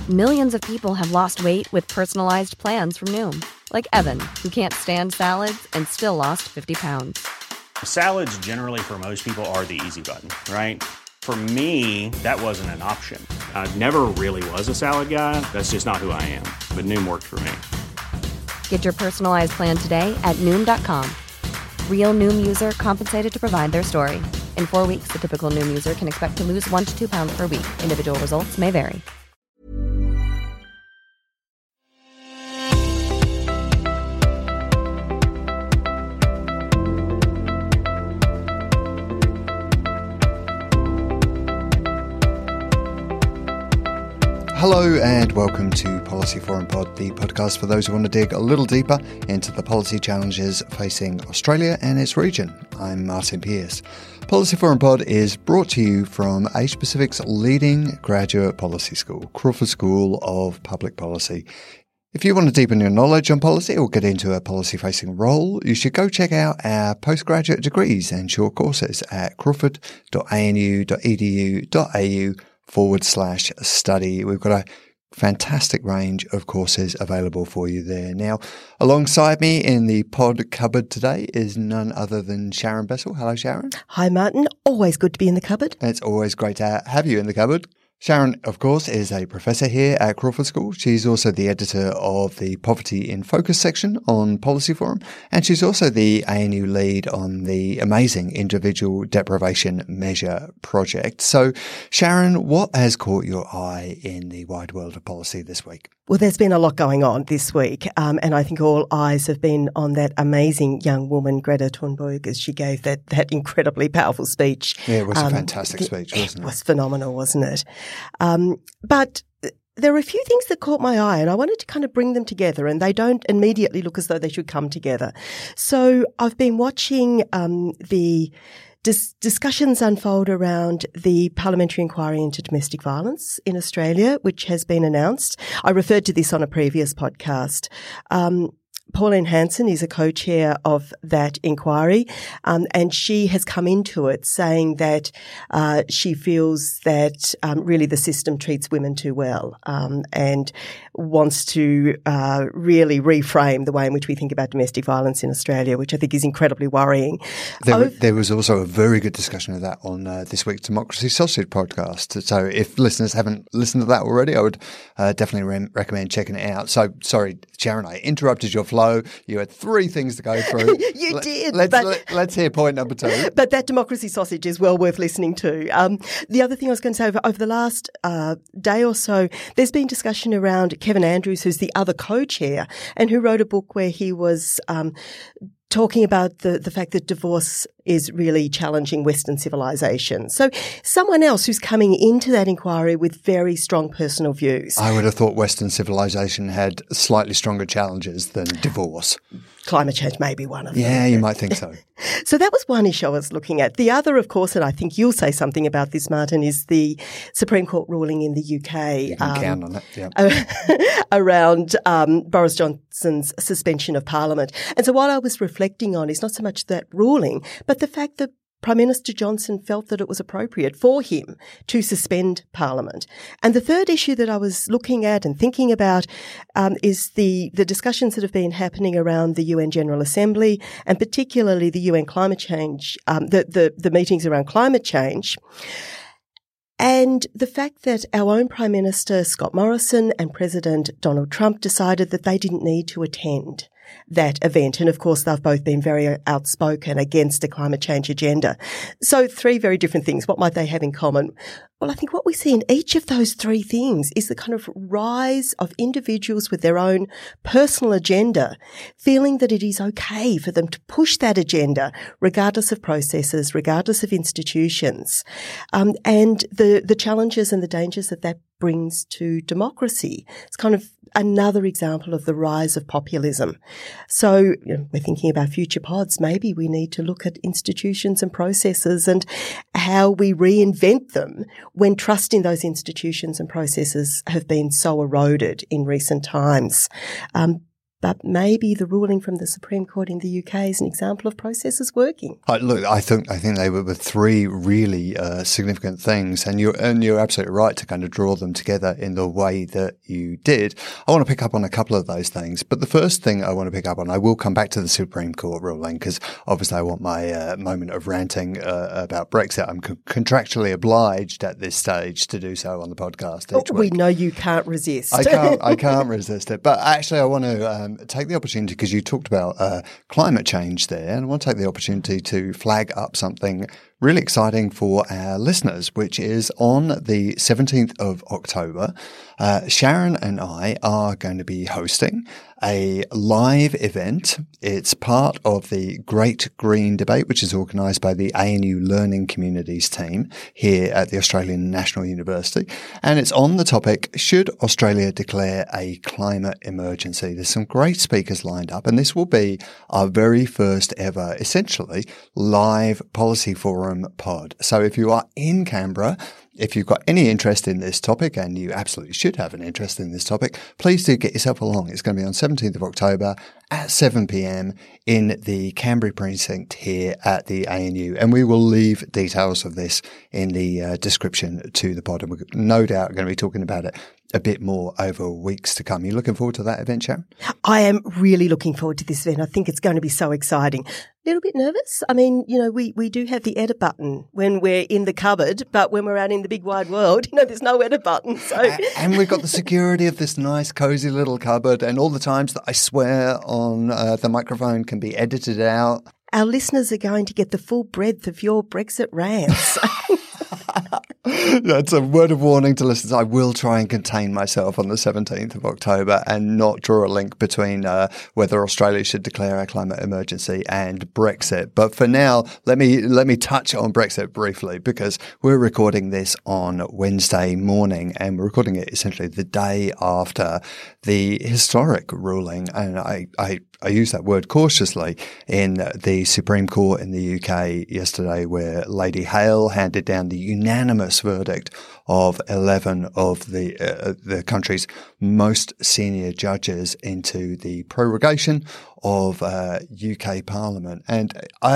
Millions of people have lost weight with personalized plans from Noom. Like Evan, who can't stand salads and still lost 50 pounds. Salads generally for most people are the easy button, right? For me, that wasn't an option. I never really was a salad guy. That's just not who I am. But Noom worked for me. Get your personalized plan today at Noom.com. Real Noom user compensated to provide their story. In 4 weeks, the typical Noom user can expect to lose 1 to 2 pounds per week. Individual results may vary. Hello and welcome to Policy Forum Pod, the podcast for those who want to dig a little deeper into the policy challenges facing Australia and its region. I'm Martin Pearce. Policy Forum Pod is brought to you from Asia Pacific's leading graduate policy school, Crawford School of Public Policy. If you want to deepen your knowledge on policy or get into a policy-facing role, you should go check out our postgraduate degrees and short courses at crawford.anu.edu.au/study. We've got a fantastic range of courses available for you there. Now, alongside me in the pod cupboard today is none other than Sharon Bessell. Hello, Sharon. Hi, Martin. Always good to be in the cupboard. It's always great to have you in the cupboard. Sharon, of course, is a professor here at Crawford School. She's also the editor of the Poverty in Focus section on Policy Forum, and she's also the ANU lead on the amazing Individual Deprivation Measure project. So, Sharon, what has caught your eye in the wide world of policy this week? Well, there's been a lot going on this week, and I think all eyes have been on that amazing young woman, Greta Thunberg, as she gave that incredibly powerful speech. Yeah, it was a fantastic speech, wasn't it? It was phenomenal, wasn't it? But there are a few things that caught my eye, and I wanted to kind of bring them together, and they don't immediately look as though they should come together. So I've been watching the discussions unfold around the parliamentary inquiry into domestic violence in Australia, which has been announced. I referred to this on a previous podcast. Pauline Hanson is a co-chair of that inquiry, and she has come into it saying that she feels that really the system treats women too well, and wants to really reframe the way in which we think about domestic violence in Australia, which I think is incredibly worrying. There was also a very good discussion of that on this week's Democracy Sausage podcast. So if listeners haven't listened to that already, I would definitely recommend checking it out. So, sorry, Sharon, I interrupted your flow. You had 3 things to go through. You did. Let's hear point number 2. But that democracy sausage is well worth listening to. The other thing I was going to say, over the last day or so, there's been discussion around Kevin Andrews, who's the other co-chair, and who wrote a book where he was talking about the fact that divorce is really challenging Western civilization. So someone else who's coming into that inquiry with very strong personal views. I would have thought Western civilization had slightly stronger challenges than divorce. Climate change may be one of them. Yeah, you might think so. So that was one issue I was looking at. The other, of course, and I think you'll say something about this, Martin, is the Supreme Court ruling in the UK. You can count on it, yeah. Around Boris Johnson's suspension of Parliament. And so what I was reflecting on is not so much that ruling, but the fact that Prime Minister Johnson felt that it was appropriate for him to suspend Parliament. And the third issue that I was looking at and thinking about is the discussions that have been happening around the UN General Assembly, and particularly the UN climate change, the meetings around climate change. And the fact that our own Prime Minister, Scott Morrison, and President Donald Trump decided that they didn't need to attend that event. And of course, they've both been very outspoken against a climate change agenda. So 3 very different things. What might they have in common? Well, I think what we see in each of those 3 things is the kind of rise of individuals with their own personal agenda, feeling that it is okay for them to push that agenda, regardless of processes, regardless of institutions, and the challenges and the dangers that brings to democracy. It's kind of another example of the rise of populism. So we're thinking about future pods. Maybe we need to look at institutions and processes and how we reinvent them when trust in those institutions and processes have been so eroded in recent times. But maybe the ruling from the Supreme Court in the UK is an example of processes working. Look, I think they were three really significant things, and you're absolutely right to kind of draw them together in the way that you did. I want to pick up on a couple of those things, but the first thing I want to pick up on, I will come back to the Supreme Court ruling because obviously I want my moment of ranting about Brexit. I'm contractually obliged at this stage to do so on the podcast each week. We know you can't resist. I can't resist it, but actually I want to take the opportunity, because you talked about climate change there, and I want to take the opportunity to flag up something really exciting for our listeners, which is on the 17th of October. Sharon and I are going to be hosting a live event. It's part of the Great Green Debate, which is organised by the ANU Learning Communities team here at the Australian National University. And it's on the topic, should Australia declare a climate emergency? There's some great speakers lined up, and this will be our very first ever, essentially, live policy forum pod. So if you are in Canberra, if you've got any interest in this topic, and you absolutely should have an interest in this topic, please do get yourself along. It's going to be on 17th of October at 7 p.m. in the Canberra precinct here at the ANU. And we will leave details of this in the description to the pod. And we're no doubt going to be talking about it a bit more over weeks to come. You looking forward to that event, Sharon? I am really looking forward to this event. I think it's going to be so exciting. A little bit nervous. I mean, we do have the edit button when we're in the cupboard, but when we're out in the big wide world, there's no edit button. So, and we've got the security of this nice, cozy little cupboard, and all the times that I swear on the microphone can be edited out. Our listeners are going to get the full breadth of your Brexit rants. That's a word of warning to listeners. I will try and contain myself on the 17th of October and not draw a link between whether Australia should declare a climate emergency and Brexit. But for now, let me touch on Brexit briefly, because we're recording this on Wednesday morning, and we're recording it essentially the day after the historic ruling. And I use that word cautiously, in the Supreme Court in the UK yesterday, where Lady Hale handed down the unanimous verdict of 11 of the country's most senior judges into the prorogation of UK Parliament. And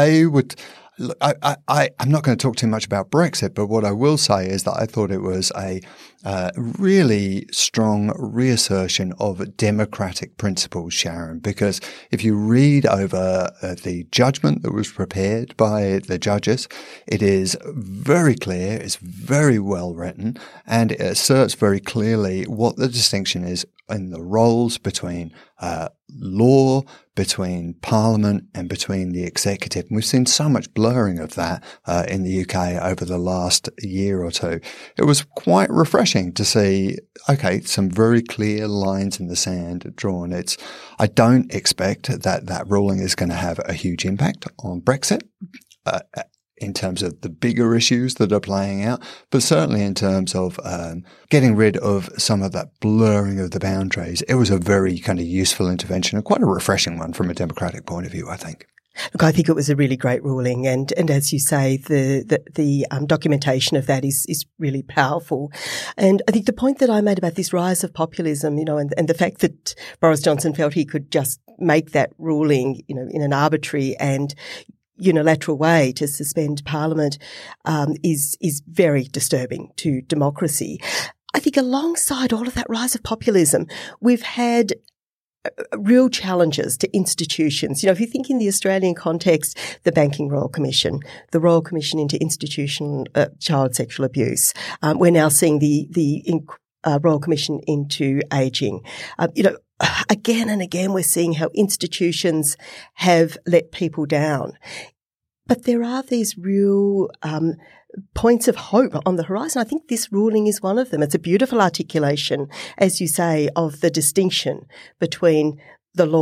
I'm not going to talk too much about Brexit, but what I will say is that I thought it was a really strong reassertion of democratic principles, Sharon, because if you read over the judgment that was prepared by the judges, it is very clear, it's very well written, and it asserts very clearly what the distinction is in the roles between law, between Parliament, and between the executive. And we've seen so much blurring of that in the UK over the last year or two. It was quite refreshing to see, okay, some very clear lines in the sand drawn. I don't expect that ruling is going to have a huge impact on Brexit. In terms of the bigger issues that are playing out, but certainly in terms of getting rid of some of that blurring of the boundaries, it was a very kind of useful intervention and quite a refreshing one from a democratic point of view, I think. Look, I think it was a really great ruling, and as you say, the documentation of that is really powerful. And I think the point that I made about this rise of populism, and the fact that Boris Johnson felt he could just make that ruling, in an arbitrary and unilateral way to suspend Parliament is very disturbing to democracy. I think alongside all of that rise of populism, we've had real challenges to institutions. If you think in the Australian context, the Banking Royal Commission, the Royal Commission into Institutional Child Sexual Abuse, we're now seeing the Royal Commission into Ageing. Again and again, we're seeing how institutions have let people down. But there are these real points of hope on the horizon. I think this ruling is one of them. It's a beautiful articulation, as you say, of the distinction between the law,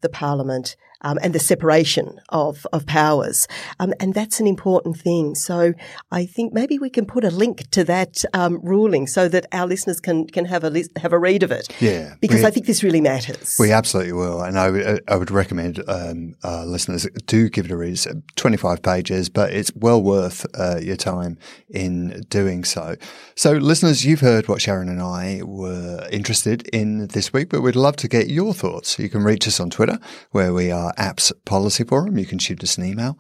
the Parliament and the separation of powers. And that's an important thing. So I think maybe we can put a link to that ruling so that our listeners can have a read of it. Yeah. Because I think this really matters. We absolutely will. And I would recommend listeners do give it a read. It's 25 pages, but it's well worth your time in doing so. So listeners, you've heard what Sharon and I were interested in this week, but we'd love to get your thoughts. You can reach us on Twitter, where we are Apps Policy Forum. You can shoot us an email,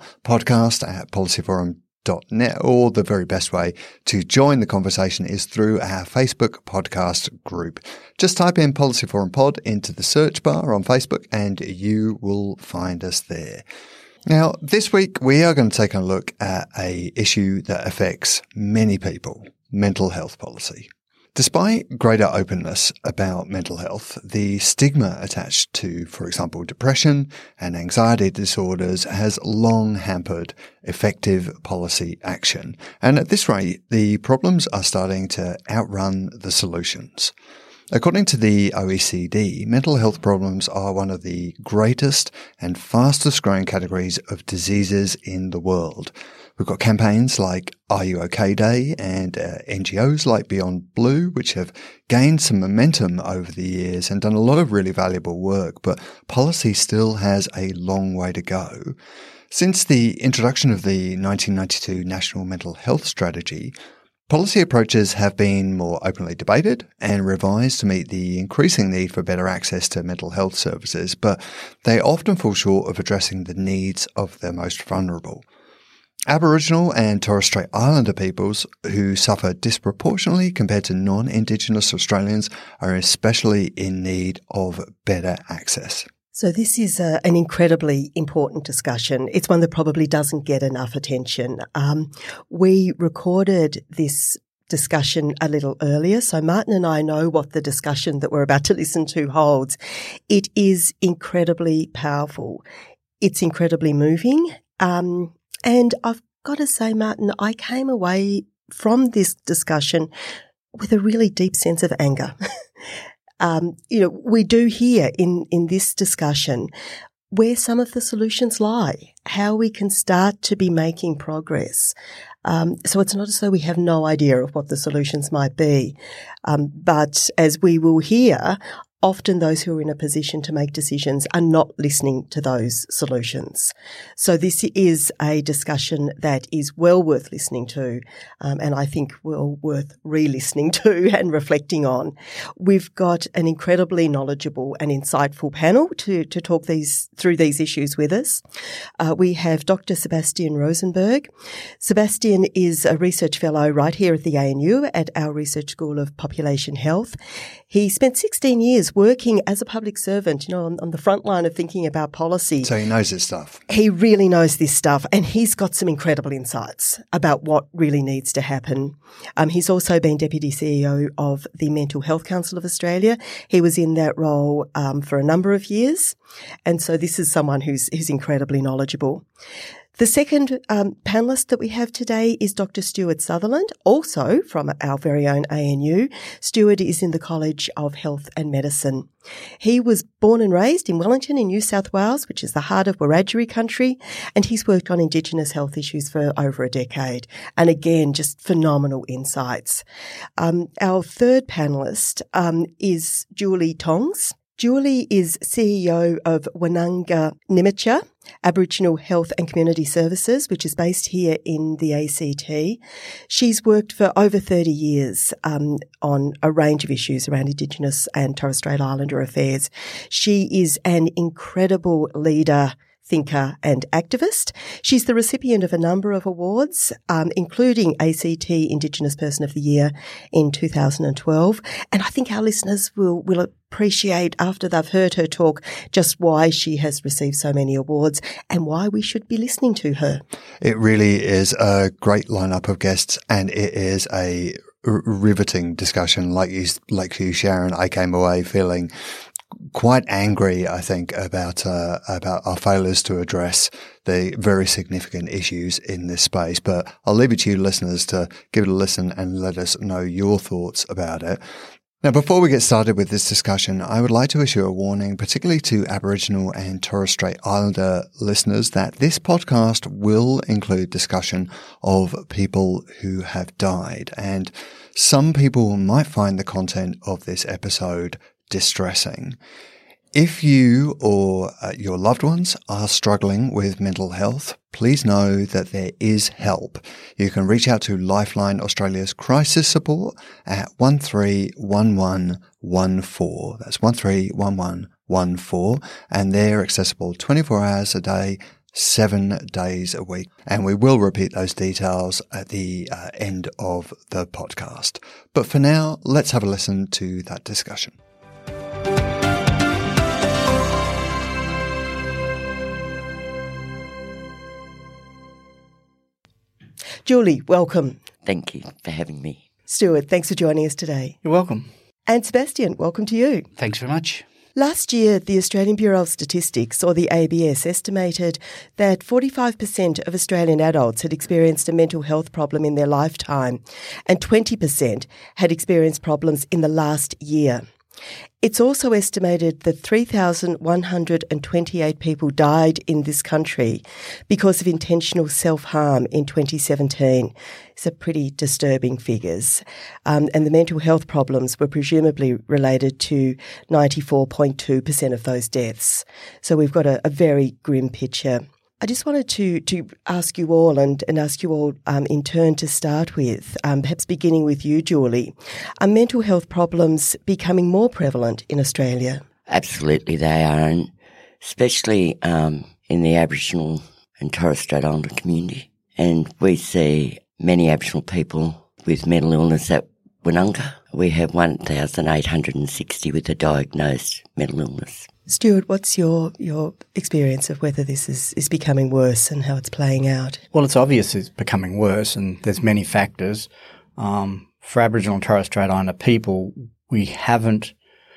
podcast@policyforum.net, or the very best way to join the conversation is through our Facebook podcast group. Just type in Policy Forum Pod into the search bar on Facebook and you will find us there. Now, this week we are going to take a look at an issue that affects many people, mental health policy. Despite greater openness about mental health, the stigma attached to, for example, depression and anxiety disorders has long hampered effective policy action. And at this rate, the problems are starting to outrun the solutions. According to the OECD, mental health problems are one of the greatest and fastest growing categories of diseases in the world. We've got campaigns like Are You OK Day and NGOs like Beyond Blue, which have gained some momentum over the years and done a lot of really valuable work, but policy still has a long way to go. Since the introduction of the 1992 National Mental Health Strategy, policy approaches have been more openly debated and revised to meet the increasing need for better access to mental health services, but they often fall short of addressing the needs of the most vulnerable. Aboriginal and Torres Strait Islander peoples who suffer disproportionately compared to non-Indigenous Australians are especially in need of better access. So this is an incredibly important discussion. It's one that probably doesn't get enough attention. We recorded this discussion a little earlier, so Martin and I know what the discussion that we're about to listen to holds. It is incredibly powerful. It's incredibly moving. And I've got to say, Martin, I came away from this discussion with a really deep sense of anger. We do hear in this discussion where some of the solutions lie, how we can start to be making progress. So it's not as though we have no idea of what the solutions might be. But as we will hear, often those who are in a position to make decisions are not listening to those solutions. So this is a discussion that is well worth listening to, and I think well worth re-listening to and reflecting on. We've got an incredibly knowledgeable and insightful panel to talk through these issues with us. We have Dr. Sebastian Rosenberg. Sebastian is a research fellow right here at the ANU at our Research School of Population Health. He spent 16 years working as a public servant, on the front line of thinking about policy. So he knows his stuff. He really knows this stuff, and he's got some incredible insights about what really needs to happen. He's also been Deputy CEO of the Mental Health Council of Australia. He was in that role for a number of years, and so this is someone who's incredibly knowledgeable. The second panellist that we have today is Dr. Stuart Sutherland, also from our very own ANU. Stuart is in the College of Health and Medicine. He was born and raised in Wellington in New South Wales, which is the heart of Wiradjuri country, and he's worked on Indigenous health issues for over a decade. And again, just phenomenal insights. Our third panellist is Julie Tongs. Julie is CEO of Wananga Nymatja Aboriginal Health and Community Services, which is based here in the ACT. She's worked for over 30 years on a range of issues around Indigenous and Torres Strait Islander affairs. She is an incredible leader, thinker and activist. She's the recipient of a number of awards, including ACT Indigenous Person of the Year in 2012. And I think our listeners will appreciate after they've heard her talk just why she has received so many awards and why we should be listening to her. It really is a great lineup of guests, and it is a riveting discussion. Like you, Sharon, I came away feeling quite angry, I think, about our failures to address the very significant issues in this space. But I'll leave it to you listeners to give it a listen and let us know your thoughts about it. Now, before we get started with this discussion, I would like to issue a warning, particularly to Aboriginal and Torres Strait Islander listeners, that this podcast will include discussion of people who have died, and some people might find the content of this episode distressing. If you or your loved ones are struggling with mental health, please know that there is help. You can reach out to Lifeline Australia's crisis support at 131114. That's 131114, and they're accessible 24 hours a day, 7 days a week. And we will repeat those details at the end of the podcast. But for now, let's have a listen to that discussion. Julie, welcome. Thank you for having me. Stuart, thanks for joining us today. You're welcome. And Sebastian, welcome to you. Thanks very much. Last year, the Australian Bureau of Statistics, or the ABS, estimated that 45% of Australian adults had experienced a mental health problem in their lifetime, and 20% had experienced problems in the last year. It's also estimated that 3,128 people died in this country because of intentional self-harm in 2017. These are pretty disturbing figures. And the mental health problems were presumably related to 94.2% of those deaths. So we've got a very grim picture. I just wanted to ask you all and ask you all in turn to start with, perhaps beginning with you, Julie. Are mental health problems becoming more prevalent in Australia? Absolutely they are, and especially in the Aboriginal and Torres Strait Islander community. And we see many Aboriginal people with mental illness at Woononga. We have 1,860 with a diagnosed mental illness. Stuart, what's your experience of whether this is becoming worse and how it's playing out? Well, it's obvious it's becoming worse, and there's many factors. For Aboriginal and Torres Strait Islander people, we've got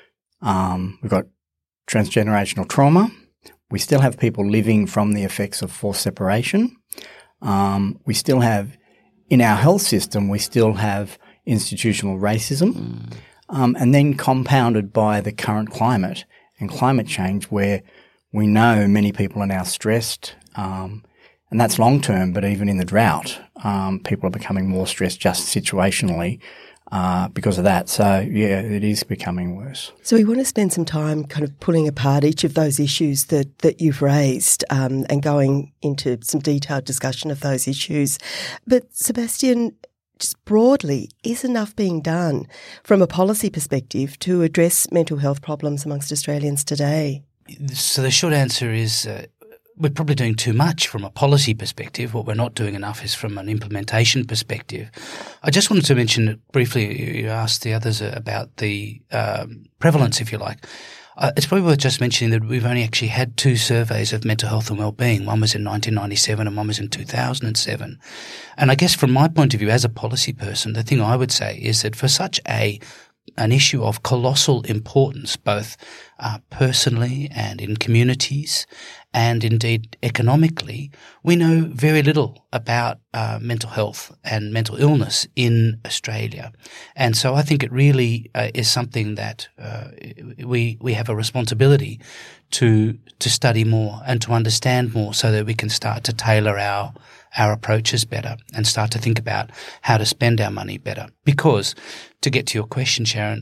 transgenerational trauma. We still have people living from the effects of forced separation. We still have, in our health system, we still have institutional racism, and then compounded by the current climate and climate change, where we know many people are now stressed, and that's long term, but even in the drought, people are becoming more stressed just situationally because of that. So, yeah, it is becoming worse. So we want to spend some time kind of pulling apart each of those issues that you've raised and going into some detailed discussion of those issues. But Sebastian, just broadly, is enough being done from a policy perspective to address mental health problems amongst Australians today? So the short answer is we're probably doing too much from a policy perspective. What we're not doing enough is from an implementation perspective. I just wanted to mention briefly, you asked the others about the prevalence, if you like. It's probably worth just mentioning that we've only actually had 2 surveys of mental health and well-being. One was in 1997 and one was in 2007. And I guess from my point of view as a policy person, the thing I would say is that for such an issue of colossal importance, both personally and in communities and indeed economically, we know very little about mental health and mental illness in Australia. And so I think it really is something that we have a responsibility to study more and to understand more so that we can start to tailor our approaches better and start to think about how to spend our money better. Because, to get to your question, Sharon,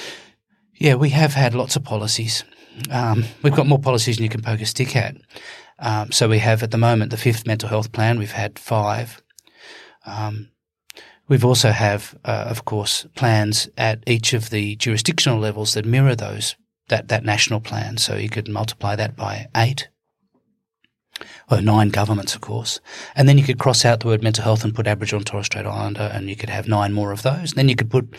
we have had lots of policies. We've got more policies than you can poke a stick at. So we have at the moment the 5th mental health plan. We've had 5. We've also have, of course, plans at each of the jurisdictional levels that mirror that national plan. So you could multiply that by 8. Or 9 governments, of course. And then you could cross out the word mental health and put Aboriginal and Torres Strait Islander, and you could have 9 more of those. And then you could put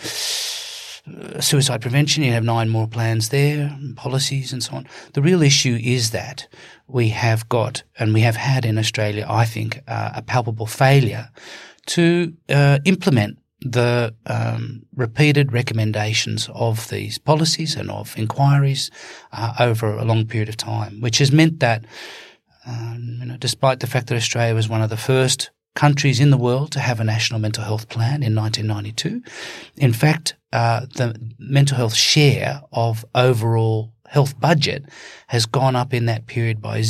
suicide prevention, you have 9 more plans there, policies and so on. The real issue is that we have got, and we have had in Australia, I think, a palpable failure to implement the repeated recommendations of these policies and of inquiries over a long period of time, which has meant that despite the fact that Australia was one of the first countries in the world to have a national mental health plan in 1992. In fact, the mental health share of overall health budget has gone up in that period by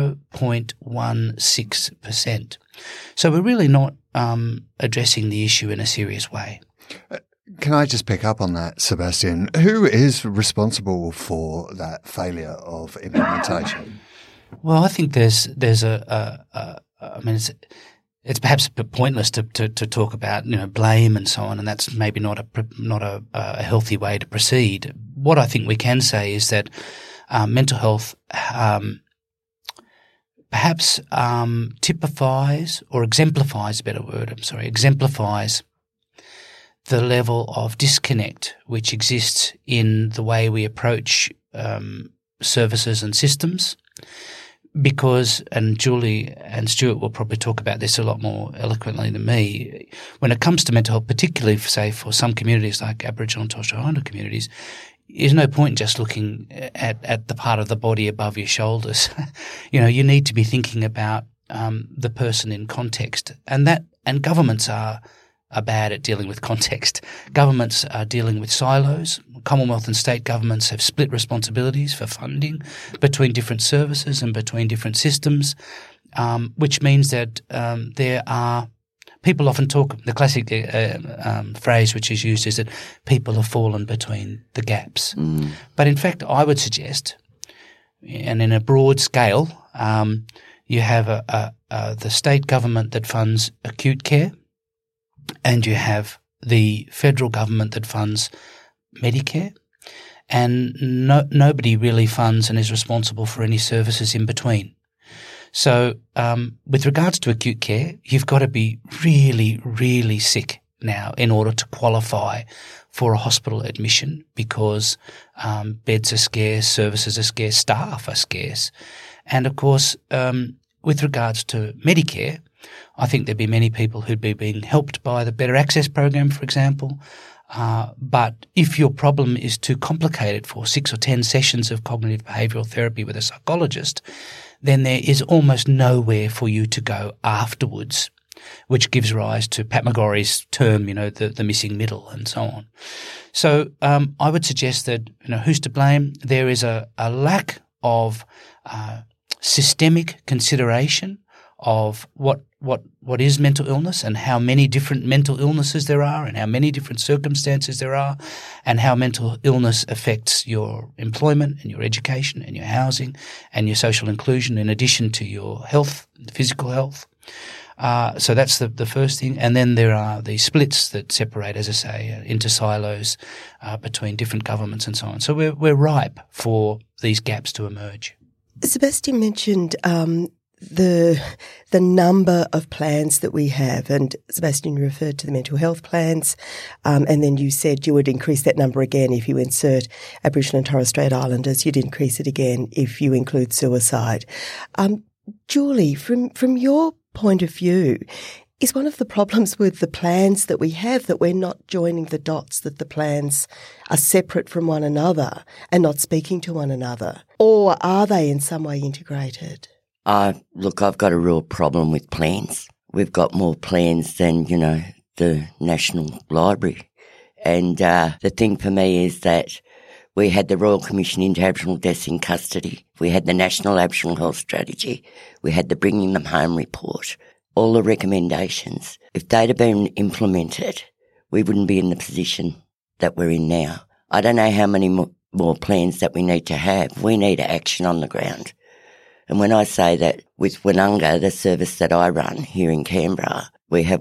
0.16%. So we're really not addressing the issue in a serious way. Can I just pick up on that, Sebastian? Who is responsible for that failure of implementation? Well, I think there's it's perhaps pointless to talk about blame and so on, and that's maybe not a healthy way to proceed. What I think we can say is that mental health perhaps typifies or exemplifies, exemplifies the level of disconnect which exists in the way we approach services and systems. Because, and Julie and Stuart will probably talk about this a lot more eloquently than me, when it comes to mental health, particularly, say, for some communities like Aboriginal and Torres Strait Islander communities, there's no point in just looking at the part of the body above your shoulders. You need to be thinking about the person in context, and governments are bad at dealing with context. Governments are dealing with silos. Commonwealth and state governments have split responsibilities for funding between different services and between different systems, which means that there are people often talk, the classic phrase which is used is that people have fallen between the gaps. But in fact, I would suggest, and in a broad scale, you have the state government that funds acute care, and you have the federal government that funds Medicare, and nobody really funds and is responsible for any services in between. So with regards to acute care, you've got to be really, really sick now in order to qualify for a hospital admission, because beds are scarce, services are scarce, staff are scarce. And of course, with regards to Medicare, I think there'd be many people who'd be being helped by the Better Access program, for example. But if your problem is too complicated for 6 or 10 sessions of cognitive behavioural therapy with a psychologist, then there is almost nowhere for you to go afterwards, which gives rise to Pat McGorry's term, the missing middle and so on. So I would suggest that, who's to blame? There is a lack of systemic consideration of what is mental illness and how many different mental illnesses there are and how many different circumstances there are, and how mental illness affects your employment and your education and your housing and your social inclusion, in addition to your health, physical health. So that's the first thing. And then there are the splits that separate, as I say, into silos between different governments and so on. So we're ripe for these gaps to emerge. Sebastian mentioned the number of plans that we have, and Sebastian referred to the mental health plans, and then you said you would increase that number again if you insert Aboriginal and Torres Strait Islanders. You'd increase it again if you include suicide. Julie, from your point of view, is one of the problems with the plans that we have that we're not joining the dots, that the plans are separate from one another and not speaking to one another? Or are they in some way integrated? Look, I've got a real problem with plans. We've got more plans than, the National Library. And the thing for me is that we had the Royal Commission into Aboriginal Deaths in Custody. We had the National Aboriginal Health Strategy. We had the Bringing Them Home report. All the recommendations. If they'd have been implemented, we wouldn't be in the position that we're in now. I don't know how many more plans that we need to have. We need action on the ground. And when I say that with Woononga, the service that I run here in Canberra, we have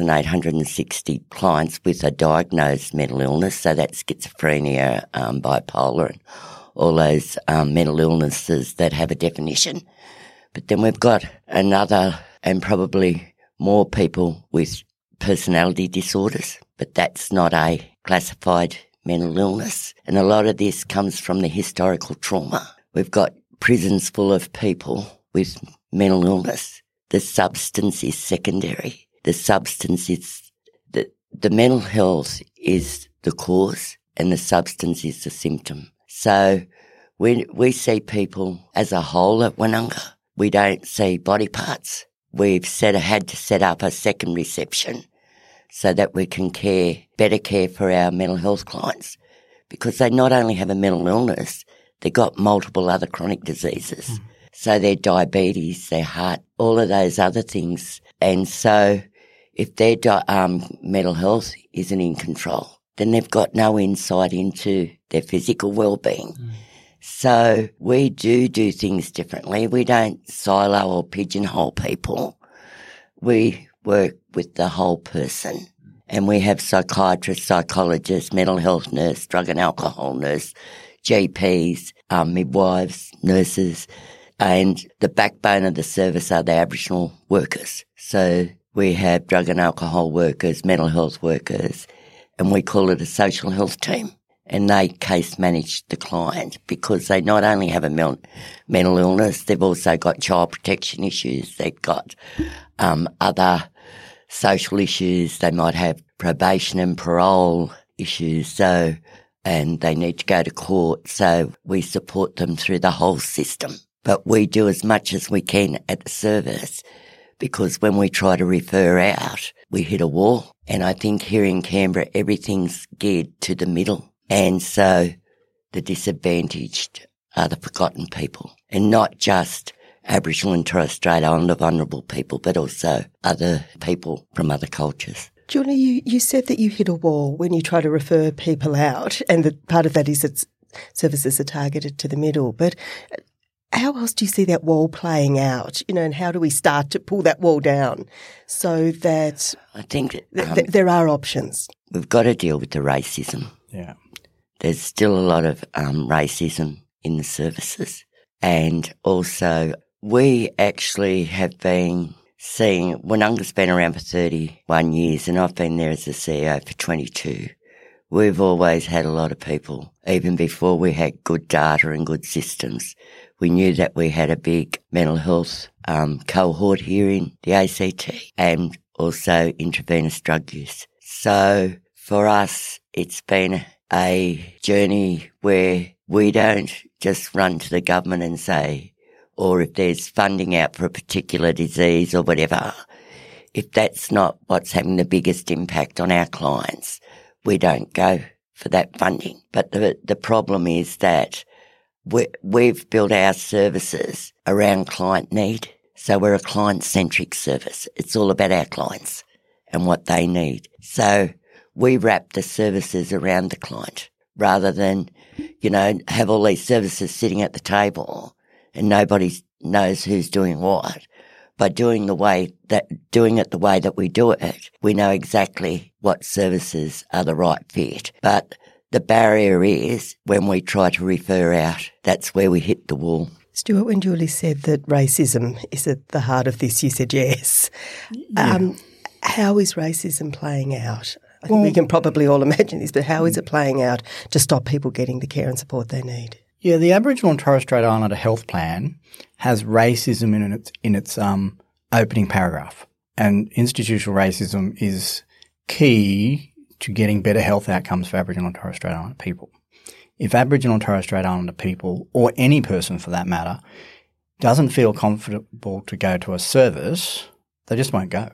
1,860 clients with a diagnosed mental illness, so that's schizophrenia, bipolar, and all those mental illnesses that have a definition. But then we've got another and probably more people with personality disorders, but that's not a classified mental illness. And a lot of this comes from the historical trauma. We've got prisons full of people with mental illness. The substance is secondary. The substance is the mental health is the cause and the substance is the symptom. So when we see people as a whole at Woononga, we don't see body parts. we've had to set up a second reception so that we can better care for our mental health clients, because they not only have a mental illness, they've got multiple other chronic diseases. So their diabetes, their heart, all of those other things. And so if their mental health isn't in control, then they've got no insight into their physical well-being. So we do things differently. We don't silo or pigeonhole people. We work with the whole person. And we have psychiatrists, psychologists, mental health nurse, drug and alcohol nurse, GPs, midwives, nurses, and the backbone of the service are the Aboriginal workers. So we have drug and alcohol workers, mental health workers, and we call it a social health team. And they case manage the client because they not only have a mental illness, they've also got child protection issues, they've got other social issues, they might have probation and parole issues, and they need to go to court, so we support them through the whole system. But we do as much as we can at the service, because when we try to refer out, we hit a wall. And I think here in Canberra, everything's geared to the middle. And so the disadvantaged are the forgotten people, and not just Aboriginal and Torres Strait Islander vulnerable people, but also other people from other cultures. Julie, you said that you hit a wall when you try to refer people out, and that part of that is that services are targeted to the middle. But how else do you see that wall playing out? And how do we start to pull that wall down so that I think there are options? We've got to deal with the racism. Yeah. There's still a lot of racism in the services. And also, we actually have been seeing, Woononga's been around for 31 years and I've been there as the CEO for 22. We've always had a lot of people, even before we had good data and good systems. We knew that we had a big mental health cohort here in the ACT and also intravenous drug use. So for us, it's been a journey where we don't just run to the government and say, or if there's funding out for a particular disease or whatever, if that's not what's having the biggest impact on our clients, we don't go for that funding. But the problem is that we've built our services around client need. So we're a client-centric service. It's all about our clients and what they need. So we wrap the services around the client rather than, have all these services sitting at the table and nobody knows who's doing what. By doing it the way that we do it, we know exactly what services are the right fit. But the barrier is when we try to refer out, that's where we hit the wall. Stuart, when Julie said that racism is at the heart of this, you said yes. Yeah. How is racism playing out? I think we can probably all imagine this, but how is it playing out to stop people getting the care and support they need? Yeah, the Aboriginal and Torres Strait Islander Health Plan has racism in its opening paragraph, and institutional racism is key to getting better health outcomes for Aboriginal and Torres Strait Islander people. If Aboriginal and Torres Strait Islander people, or any person for that matter, doesn't feel comfortable to go to a service, they just won't go.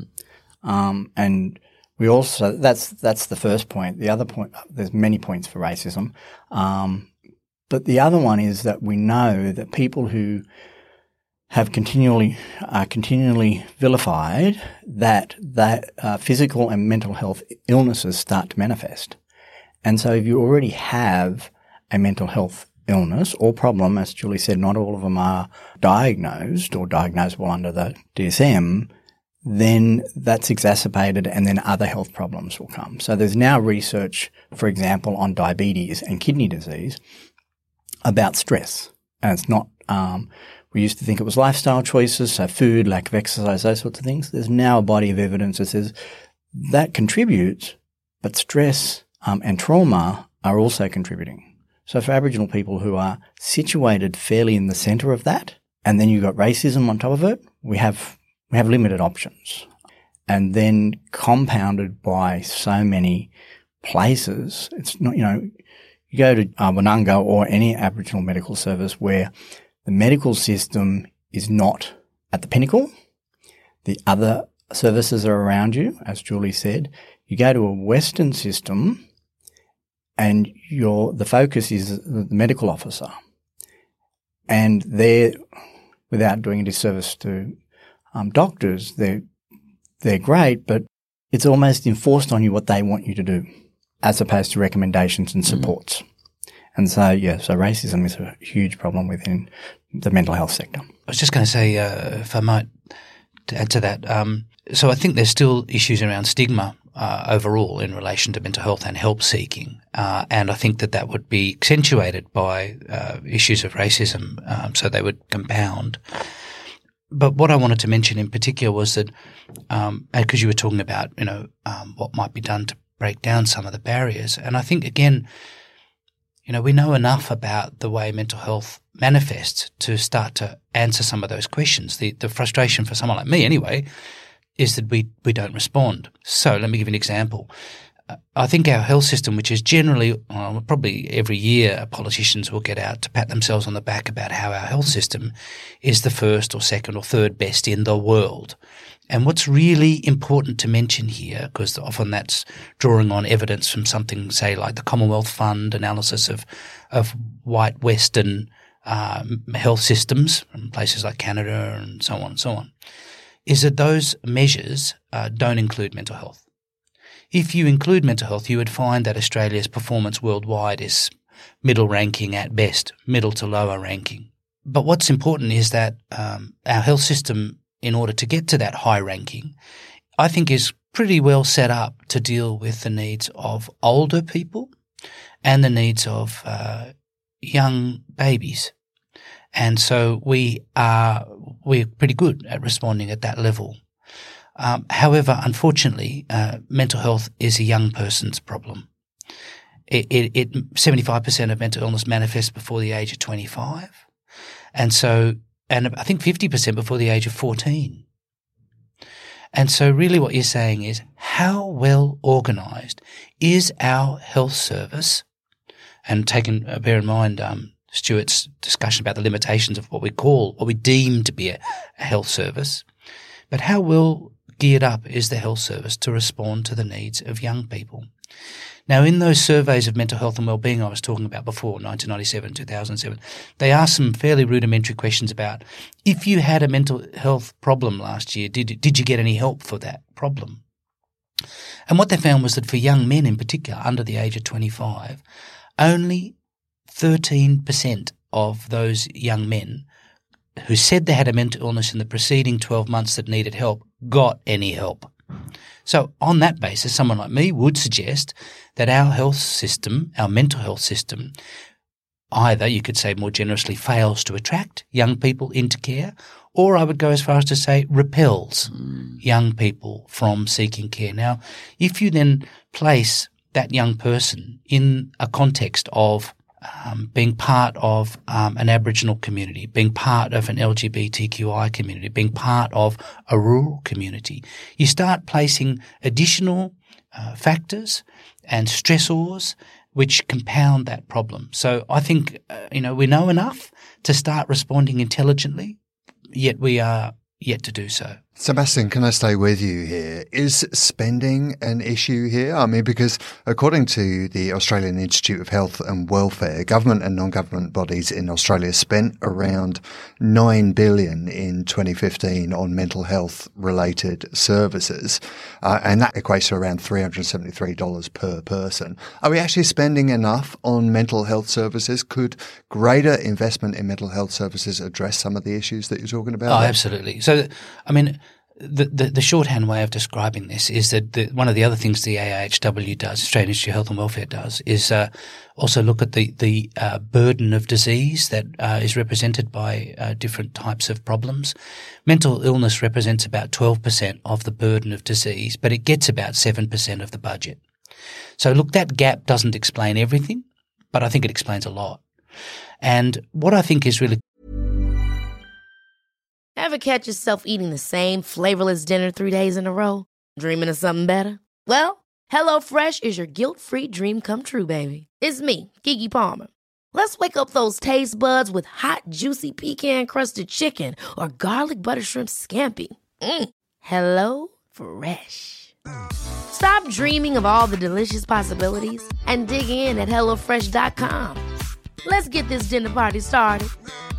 And we also that's the first point. The other point, there's many points for racism. But the other one is that we know that people who are continually vilified, that physical and mental health illnesses start to manifest. And so if you already have a mental health illness or problem, as Julie said, not all of them are diagnosed or diagnosable under the DSM, then that's exacerbated and then other health problems will come. So there's now research, for example, on diabetes and kidney disease about stress. And it's not, we used to think it was lifestyle choices, so food, lack of exercise, those sorts of things. There's now a body of evidence that says that contributes, but stress and trauma are also contributing. So for Aboriginal people who are situated fairly in the centre of that, and then you've got racism on top of it, we have limited options. And then compounded by so many places, it's not, you go to Woononga or any Aboriginal medical service where the medical system is not at the pinnacle, the other services are around you, as Julie said. You go to a Western system and the focus is the medical officer. And they're, without doing a disservice to doctors, they're great, but it's almost enforced on you what they want you to do, as opposed to recommendations and supports. And so racism is a huge problem within the mental health sector. I was just going to say, if I might add to that, so I think there's still issues around stigma overall in relation to mental health and help seeking, and I think that would be accentuated by issues of racism, so they would compound. But what I wanted to mention in particular was that, because you were talking about, what might be done to break down some of the barriers, and I think again, we know enough about the way mental health manifests to start to answer some of those questions. The frustration for someone like me, anyway, is that we don't respond. So let me give you an example. I think our health system, which is generally, probably every year, politicians will get out to pat themselves on the back about how our health system is the first or second or third best in the world. And what's really important to mention here, because often that's drawing on evidence from something, say, like the Commonwealth Fund analysis of white Western health systems from places like Canada and so on, is that those measures don't include mental health. If you include mental health, you would find that Australia's performance worldwide is middle ranking at best, middle to lower ranking. But what's important is that our health system, in order to get to that high ranking, I think is pretty well set up to deal with the needs of older people and the needs of young babies. And so we're pretty good at responding at that level. However, unfortunately, mental health is a young person's problem. 75% of mental illness manifests before the age of 25. And I think 50% before the age of 14. And so really what you're saying is, how well organised is our health service? And bear in mind Stuart's discussion about the limitations of what we deem to be a health service. But how well geared up is the health service to respond to the needs of young people? Now, in those surveys of mental health and wellbeing I was talking about before, 1997, 2007, they asked some fairly rudimentary questions about, if you had a mental health problem last year, did you get any help for that problem? And what they found was that for young men in particular, under the age of 25, only 13% of those young men who said they had a mental illness in the preceding 12 months that needed help got any help. So on that basis, someone like me would suggest that our health system, our mental health system, either, you could say more generously, fails to attract young people into care, or I would go as far as to say repels young people from seeking care. Now, if you then place that young person in a context of being part of an Aboriginal community, being part of an LGBTQI community, being part of a rural community, you start placing additional factors and stressors which compound that problem. So I think, we know enough to start responding intelligently, yet we are yet to do so. Sebastian, can I stay with you here? Is spending an issue here? I mean, because according to the Australian Institute of Health and Welfare, government and non-government bodies in Australia spent around $9 billion in 2015 on mental health related services. And that equates to around $373 per person. Are we actually spending enough on mental health services? Could greater investment in mental health services address some of the issues that you're talking about? Oh, absolutely. So, I mean, the shorthand way of describing this is that one of the other things the AIHW does, Australian Institute of Health and Welfare does, is also look at the burden of disease that is represented by different types of problems. Mental illness represents about 12% of the burden of disease, but it gets about 7% of the budget. So look, that gap doesn't explain everything, but I think it explains a lot. And what I think is really Ever catch yourself eating the same flavorless dinner 3 days in a row? Dreaming of something better? Well, HelloFresh is your guilt-free dream come true, baby. It's me, Keke Palmer. Let's wake up those taste buds with hot, juicy pecan-crusted chicken or garlic butter shrimp scampi. Hello Fresh. Stop dreaming of all the delicious possibilities and dig in at HelloFresh.com. Let's get this dinner party started.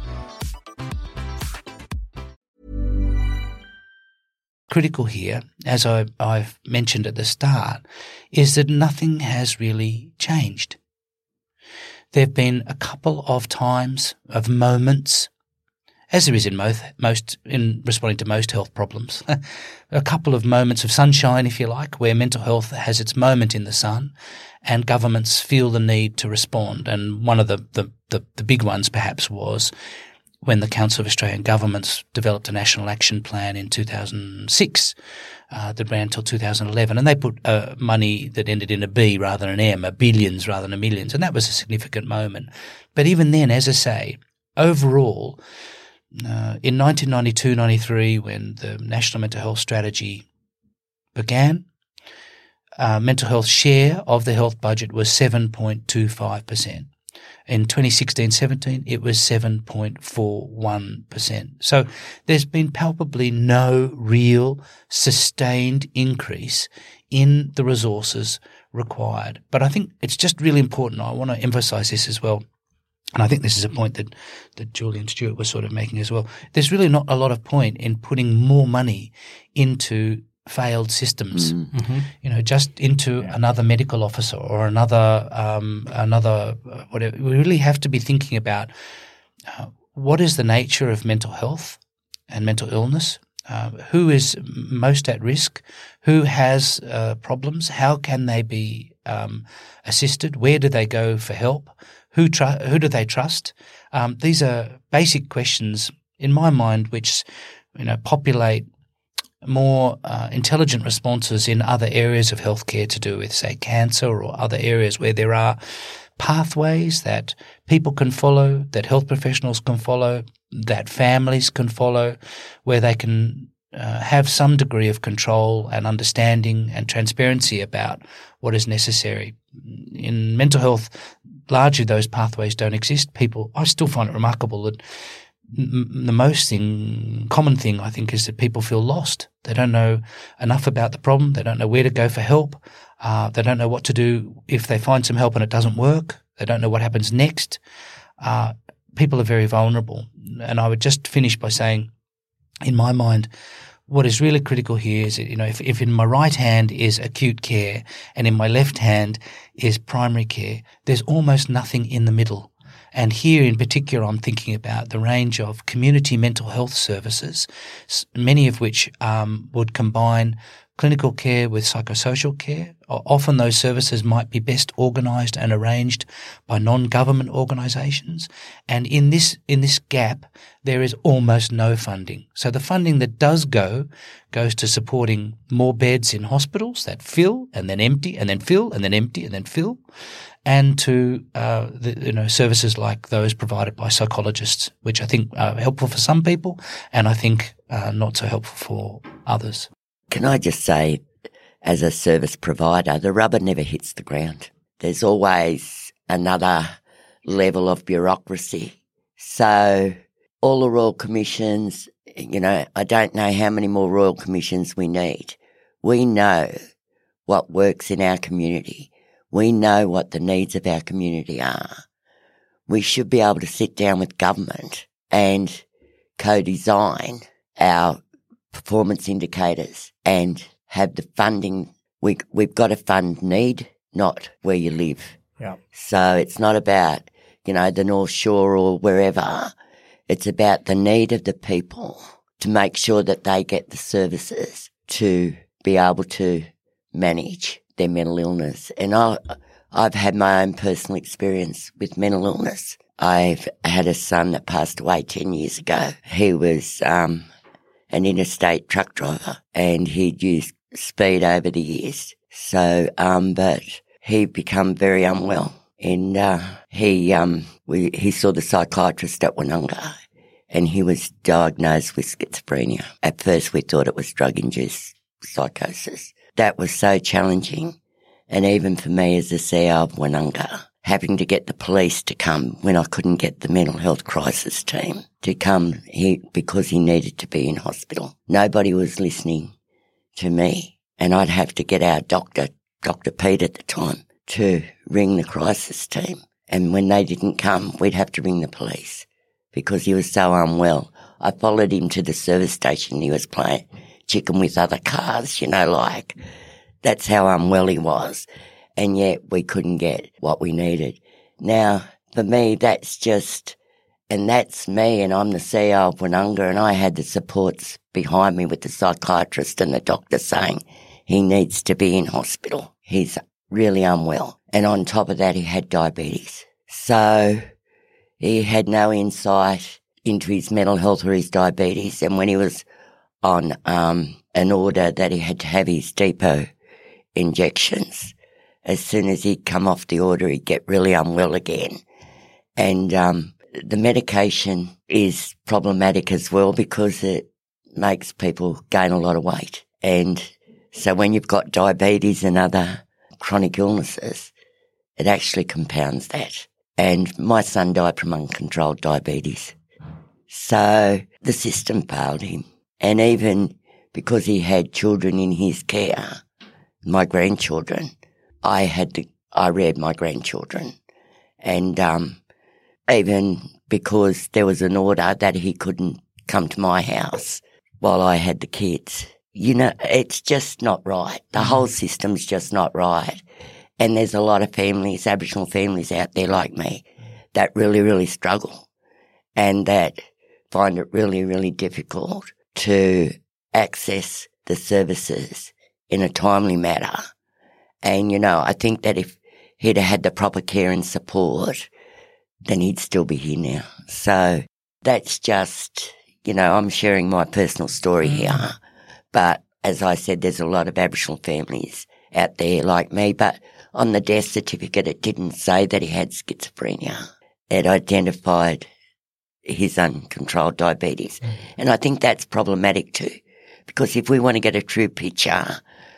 Critical here, as I've mentioned at the start, is that nothing has really changed. There have been a couple of times, of moments, as there is in in responding to most health problems, a couple of moments of sunshine, if you like, where mental health has its moment in the sun and governments feel the need to respond. And one of the big ones perhaps was when the Council of Australian Governments developed a National Action Plan in 2006 that ran until 2011. And they put money that ended in a B rather than an M, billions rather than millions. And that was a significant moment. But even then, as I say, overall, in 1992-93, when the National Mental Health Strategy began, mental health share of the health budget was 7.25%. In 2016-17, it was 7.41%. So there's been palpably no real sustained increase in the resources required. But I think it's just really important. I want to emphasise this as well. And I think this is a point that Julian Stewart was sort of making as well. There's really not a lot of point in putting more money into failed systems, just into another medical officer or another whatever. We really have to be thinking about what is the nature of mental health and mental illness, who is most at risk, who has problems, how can they be assisted, where do they go for help, who do they trust? These are basic questions in my mind which populate more intelligent responses in other areas of healthcare to do with, say, cancer or other areas where there are pathways that people can follow, that health professionals can follow, that families can follow, where they can have some degree of control and understanding and transparency about what is necessary. In mental health, largely those pathways don't exist. I still find it remarkable that the common thing, I think, is that people feel lost. They don't know enough about the problem. They don't know where to go for help. They don't know what to do if they find some help and it doesn't work. They don't know what happens next. People are very vulnerable. And I would just finish by saying, in my mind, what is really critical here is that, if in my right hand is acute care and in my left hand is primary care, there's almost nothing in the middle. And here in particular, I'm thinking about the range of community mental health services, many of which would combine clinical care with psychosocial care. Often those services might be best organised and arranged by non-government organisations. And in this gap, there is almost no funding. So the funding that does goes to supporting more beds in hospitals that fill and then empty and then fill and then empty and then fill, and to services like those provided by psychologists, which I think are helpful for some people and I think not so helpful for others. Can I just say, as a service provider, the rubber never hits the ground. There's always another level of bureaucracy. So all the Royal Commissions, I don't know how many more Royal Commissions we need. We know what works in our community. We know what the needs of our community are. We should be able to sit down with government and co-design our performance indicators and have the funding. We've got to fund need, not where you live. Yeah. So it's not about, the North Shore or wherever. It's about the need of the people to make sure that they get the services to be able to manage their mental illness. And I've had my own personal experience with mental illness. I've had a son that passed away 10 years ago. He was an interstate truck driver and he'd used speed over the years. So, but he'd become very unwell and he saw the psychiatrist at Woononga and he was diagnosed with schizophrenia. At first we thought it was drug-induced psychosis. That was so challenging. And even for me as the CEO of Woononga, having to get the police to come when I couldn't get the mental health crisis team to come because he needed to be in hospital. Nobody was listening. to me, and I'd have to get our doctor, Dr. Pete at the time, to ring the crisis team. And when they didn't come, we'd have to ring the police because he was so unwell. I followed him to the service station. He was playing chicken with other cars, like that's how unwell he was. And yet we couldn't get what we needed. Now, for me, that's me, and I'm the CEO of Woononga, and I had the supports behind me with the psychiatrist and the doctor saying he needs to be in hospital. He's really unwell. And on top of that, he had diabetes. So he had no insight into his mental health or his diabetes. And when he was on an order that he had to have his depot injections, as soon as he'd come off the order, he'd get really unwell again. And the medication is problematic as well because it makes people gain a lot of weight. And so when you've got diabetes and other chronic illnesses, it actually compounds that. And my son died from uncontrolled diabetes. So the system failed him. And even because he had children in his care, my grandchildren, I reared my grandchildren. And even because there was an order that he couldn't come to my house while I had the kids. It's just not right. The whole system's just not right. And there's a lot of families, Aboriginal families out there like me, that really, really struggle and that find it really, really difficult to access the services in a timely manner. And, I think that if he'd have had the proper care and support, then he'd still be here now. So that's just, I'm sharing my personal story here. But as I said, there's a lot of Aboriginal families out there like me. But on the death certificate, it didn't say that he had schizophrenia. It identified his uncontrolled diabetes. And I think that's problematic too, because if we want to get a true picture,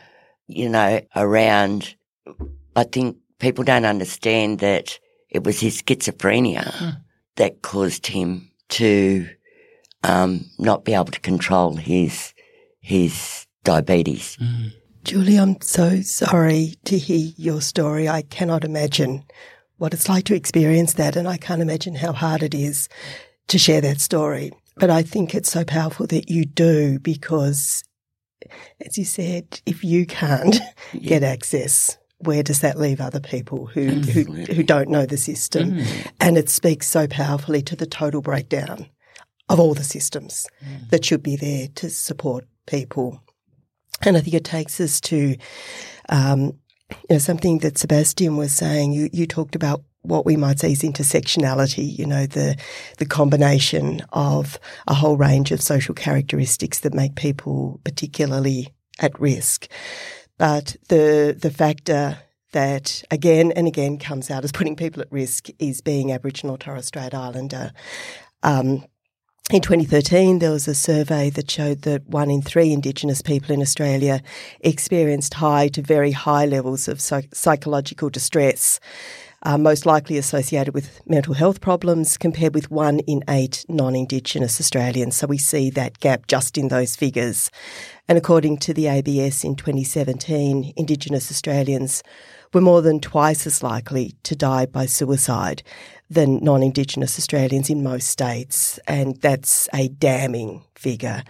around, I think people don't understand that it was his schizophrenia that caused him to not be able to control his diabetes. Julie, I'm so sorry to hear your story. I cannot imagine what it's like to experience that, and I can't imagine how hard it is to share that story. But I think it's so powerful that you do because, as you said, if you can't get access, where does that leave other people who don't know the system? And it speaks so powerfully to the total breakdown of all the systems that should be there to support people. And I think it takes us to something that Sebastian was saying. You talked about what we might say is intersectionality, the combination of a whole range of social characteristics that make people particularly at risk. But the factor that again and again comes out as putting people at risk is being Aboriginal or Torres Strait Islander. In 2013, there was a survey that showed that 1 in 3 Indigenous people in Australia experienced high to very high levels of psychological distress, most likely associated with mental health problems, compared with 1 in 8 non-Indigenous Australians. So we see that gap just in those figures. And according to the ABS in 2017, Indigenous Australians were more than twice as likely to die by suicide than non-Indigenous Australians in most states, and that's a damning figure.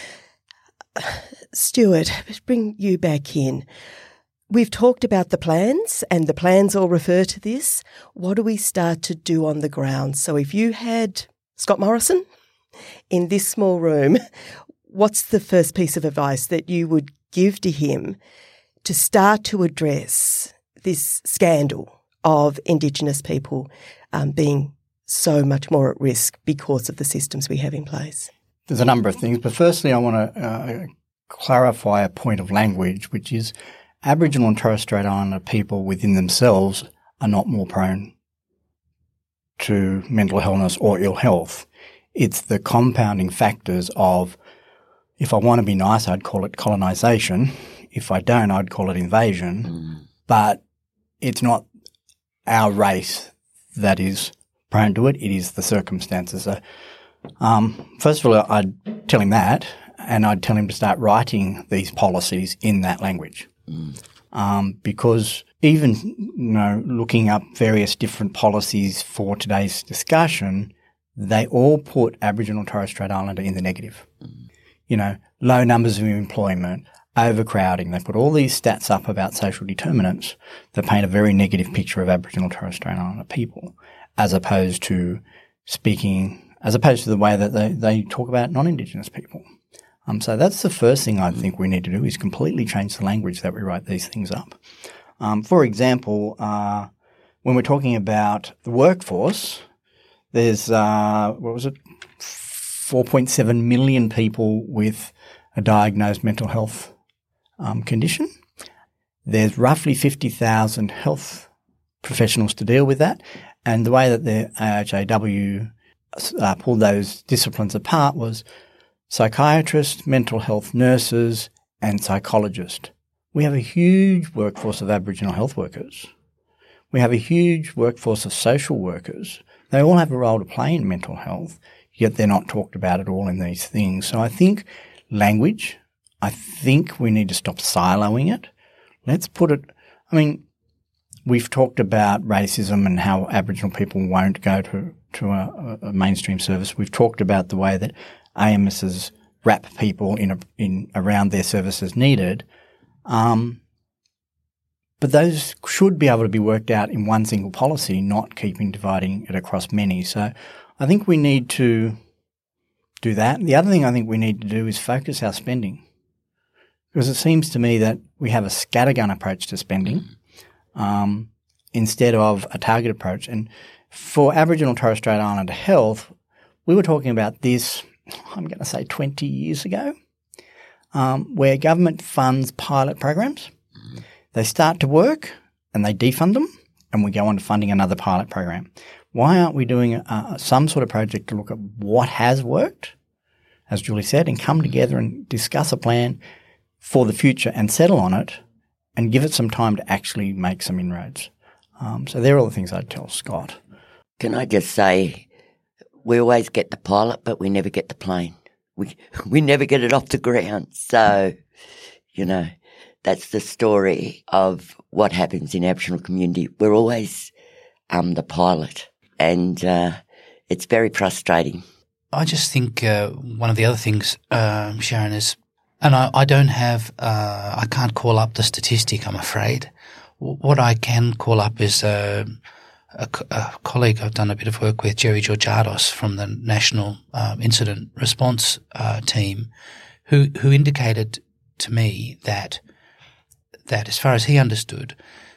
Stuart, let's bring you back in. We've talked about the plans, and the plans all refer to this. What do we start to do on the ground? So if you had Scott Morrison in this small room, what's the first piece of advice that you would give to him to start to address this scandal of Indigenous people being so much more at risk because of the systems we have in place? There's a number of things, but firstly I want to clarify a point of language, which is Aboriginal and Torres Strait Islander people within themselves are not more prone to mental illness or ill health. It's the compounding factors of, if I want to be nice, I'd call it colonisation. If I don't, I'd call it invasion. But it's not our race that is prone to it. It is the circumstances. So, first of all, I'd tell him that. and I'd tell him to start writing these policies in that language. Because even, looking up various different policies for today's discussion, they all put Aboriginal and Torres Strait Islander in the negative. Low numbers of employment, overcrowding. They put all these stats up about social determinants that paint a very negative picture of Aboriginal and Torres Strait Islander people, as opposed to the way that they talk about non-Indigenous people. So that's the first thing I think we need to do, is completely change the language that we write these things up. For example, when we're talking about the workforce, there's 4.7 million people with a diagnosed mental health condition. There's roughly 50,000 health professionals to deal with that. And the way that the AHAW pulled those disciplines apart was psychiatrists, mental health nurses, and psychologists. We have a huge workforce of Aboriginal health workers. We have a huge workforce of social workers. They all have a role to play in mental health, yet they're not talked about at all in these things. So I think language, I think we need to stop siloing it. Let's put it – we've talked about racism and how Aboriginal people won't go to a mainstream service. We've talked about the way that AMSs wrap people in around their services needed. But those should be able to be worked out in one single policy, not dividing it across many. So I think we need to do that. The other thing I think we need to do is focus our spending, because it seems to me that we have a scattergun approach to spending instead of a target approach. And for Aboriginal and Torres Strait Islander health, we were talking about this, I'm going to say 20 years ago, where government funds pilot programs. They start to work and they defund them, and we go on to funding another pilot program. Why aren't we doing some sort of project to look at what has worked, as Julie said, and come together and discuss a plan for the future and settle on it and give it some time to actually make some inroads? So they're all the things I'd tell Scott. Can I just say, we always get the pilot, but we never get the plane. We never get it off the ground. So, that's the story of what happens in Aboriginal community. We're always the pilot, and it's very frustrating. I just think one of the other things, Sharon, is, and I don't have, I can't call up the statistic, I'm afraid. What I can call up is a colleague I've done a bit of work with, Jerry Georgiados from the National Incident Response Team, who indicated to me that as far as he understood,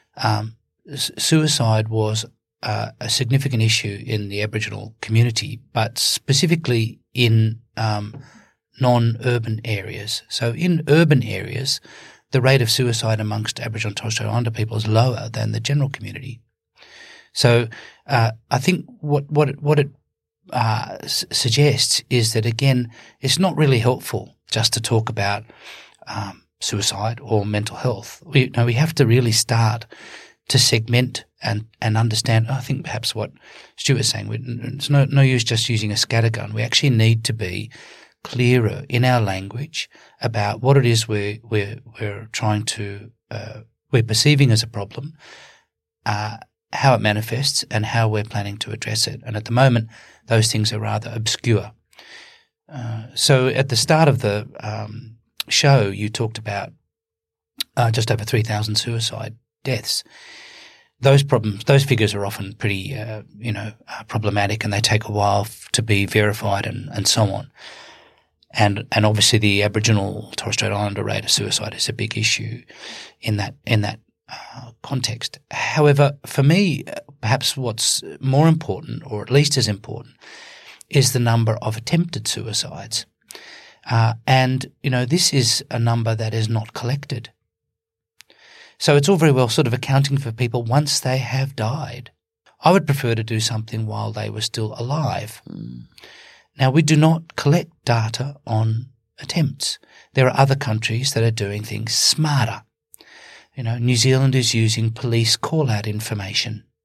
suicide was a significant issue in the Aboriginal community, but specifically in non-urban areas. So in urban areas, the rate of suicide amongst Aboriginal and Torres Strait Islander people is lower than the general community. So I think what it suggests is that, again, it's not really helpful just to talk about suicide or mental health. We have to really start to segment and understand. I think perhaps what Stuart was saying, it's no use just using a scattergun. We actually need to be clearer in our language about what it is we're trying to we're perceiving as a problem, how it manifests, and how we're planning to address it. And at the moment, those things are rather obscure. So at the start of the show, you talked about just over 3,000 suicide deaths. Those figures are often pretty, problematic, and they take a while to be verified and so on. And obviously the Aboriginal Torres Strait Islander rate of suicide is a big issue in that context. However, for me, perhaps what's more important, or at least as important, is the number of attempted suicides. And this is a number that is not collected. So it's all very well sort of accounting for people once they have died. I would prefer to do something while they were still alive. Now, we do not collect data on attempts. There are other countries that are doing things smarter. New Zealand is using police call-out information.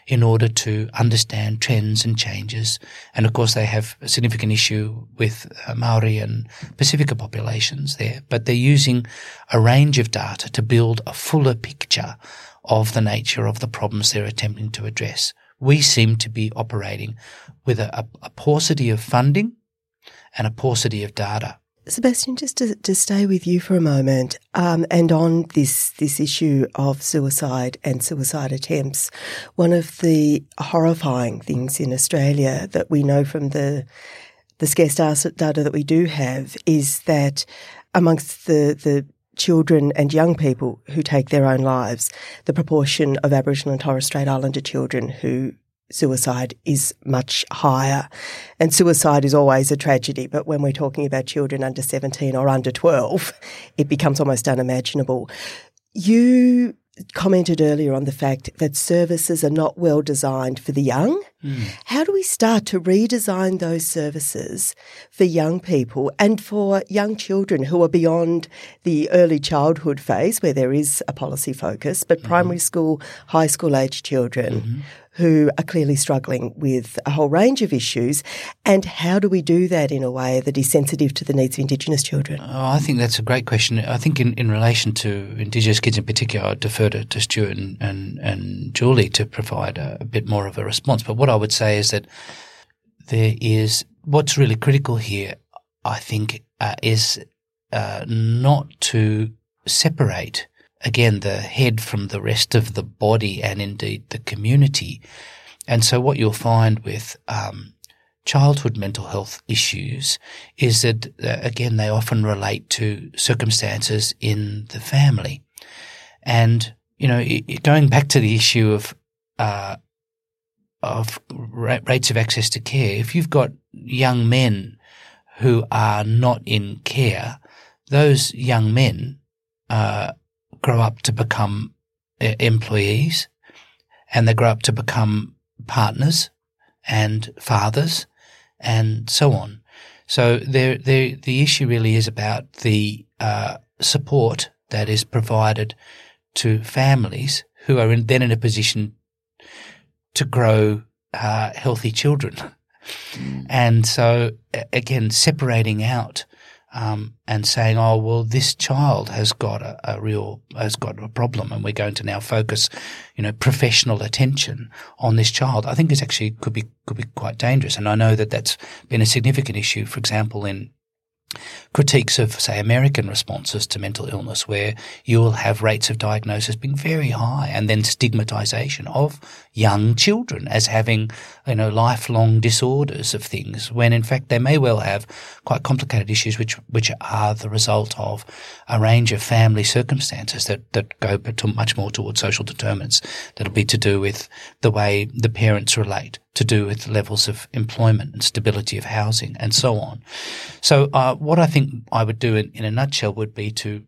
in order to understand trends and changes. And of course, they have a significant issue with Maori and Pacifica populations there, but they're using a range of data to build a fuller picture of the nature of the problems they're attempting to address. We seem to be operating with a paucity of funding and a paucity of data. Sebastian, just to stay with you for a moment, and on this issue of suicide and suicide attempts, one of the horrifying things in Australia that we know from the scarce data that we do have is that amongst the children and young people who take their own lives, the proportion of Aboriginal and Torres Strait Islander children who suicide is much higher. And suicide is always a tragedy, but when we're talking about children under 17 or under 12, it becomes almost unimaginable. You commented earlier on the fact that services are not well designed for the young. How do we start to redesign those services for young people and for young children who are beyond the early childhood phase where there is a policy focus, but primary school, high school age children who are clearly struggling with a whole range of issues? And how do we do that in a way that is sensitive to the needs of Indigenous children? Oh, I think that's a great question. I think in relation to Indigenous kids in particular, I'd defer to Stuart and Julie to provide a bit more of a response. But what I would say is that there is what's really critical here, I think, is not to separate, again, the head from the rest of the body and indeed the community. And so what you'll find with childhood mental health issues is that, again, they often relate to circumstances in the family. And, you know, going back to the issue of rates of access to care, if you've got young men who are not in care, those young men grow up to become employees, and they grow up to become partners and fathers and so on. So the issue really is about the support that is provided to families who are then in a position to grow healthy children. And so, again, separating out and saying, oh, well, this child has got a problem, and we're going to now focus, you know, professional attention on this child, I think is actually could be quite dangerous. And I know that that's been a significant issue, for example, in critiques of, say, American responses to mental illness, where you will have rates of diagnosis being very high and then stigmatization of young children as having, you know, lifelong disorders of things, when in fact they may well have quite complicated issues which are the result of a range of family circumstances that go much more towards social determinants that'll be to do with the way the parents relate, to do with levels of employment and stability of housing and so on. So what I think I would do in a nutshell would be to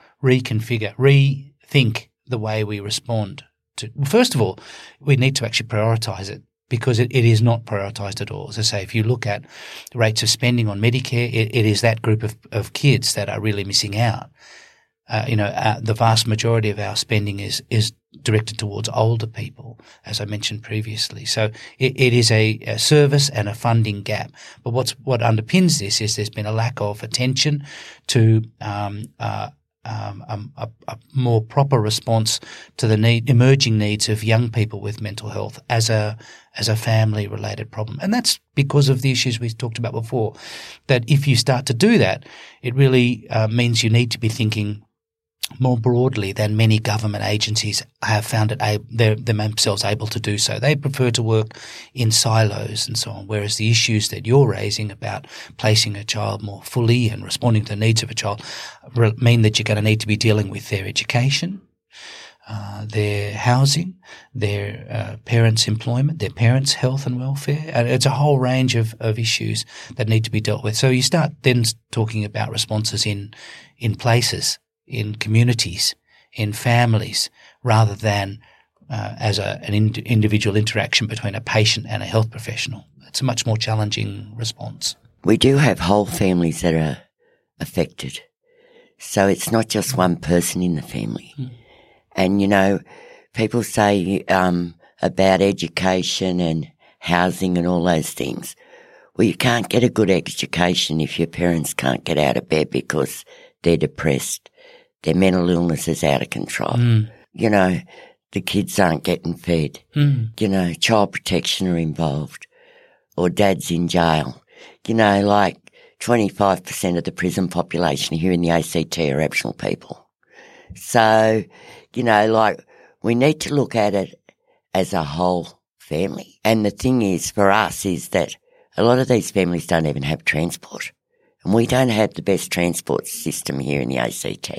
rethink the way we respond to. First of all, we need to actually prioritise it, because it is not prioritised at all. As I say, if you look at the rates of spending on Medicare, it is that group of kids that are really missing out. The vast majority of our spending is directed towards older people, as I mentioned previously. So it is a service and a funding gap. But what underpins this is there's been a lack of attention to a more proper response to the emerging needs of young people with mental health as a family related problem. And that's because of the issues we talked about before, that if you start to do that, it really means you need to be thinking more broadly than many government agencies have found it themselves able to do so. They prefer to work in silos and so on, whereas the issues that you're raising about placing a child more fully and responding to the needs of a child mean that you're going to need to be dealing with their education, their housing, their parents' employment, their parents' health and welfare. And it's a whole range of issues that need to be dealt with. So you start then talking about responses in places, in communities, in families, rather than as an individual interaction between a patient and a health professional. It's a much more challenging response. We do have whole families that are affected. So it's not just one person in the family. And, you know, people say about education and housing and all those things. Well, you can't get a good education if your parents can't get out of bed because they're depressed. Their mental illness is out of control. You know, the kids aren't getting fed. You know, child protection are involved, or dad's in jail. You know, like 25% of the prison population here in the ACT are Aboriginal people. So, you know, like, we need to look at it as a whole family. And the thing is, for us, is that a lot of these families don't even have transport. And we don't have the best transport system here in the ACT.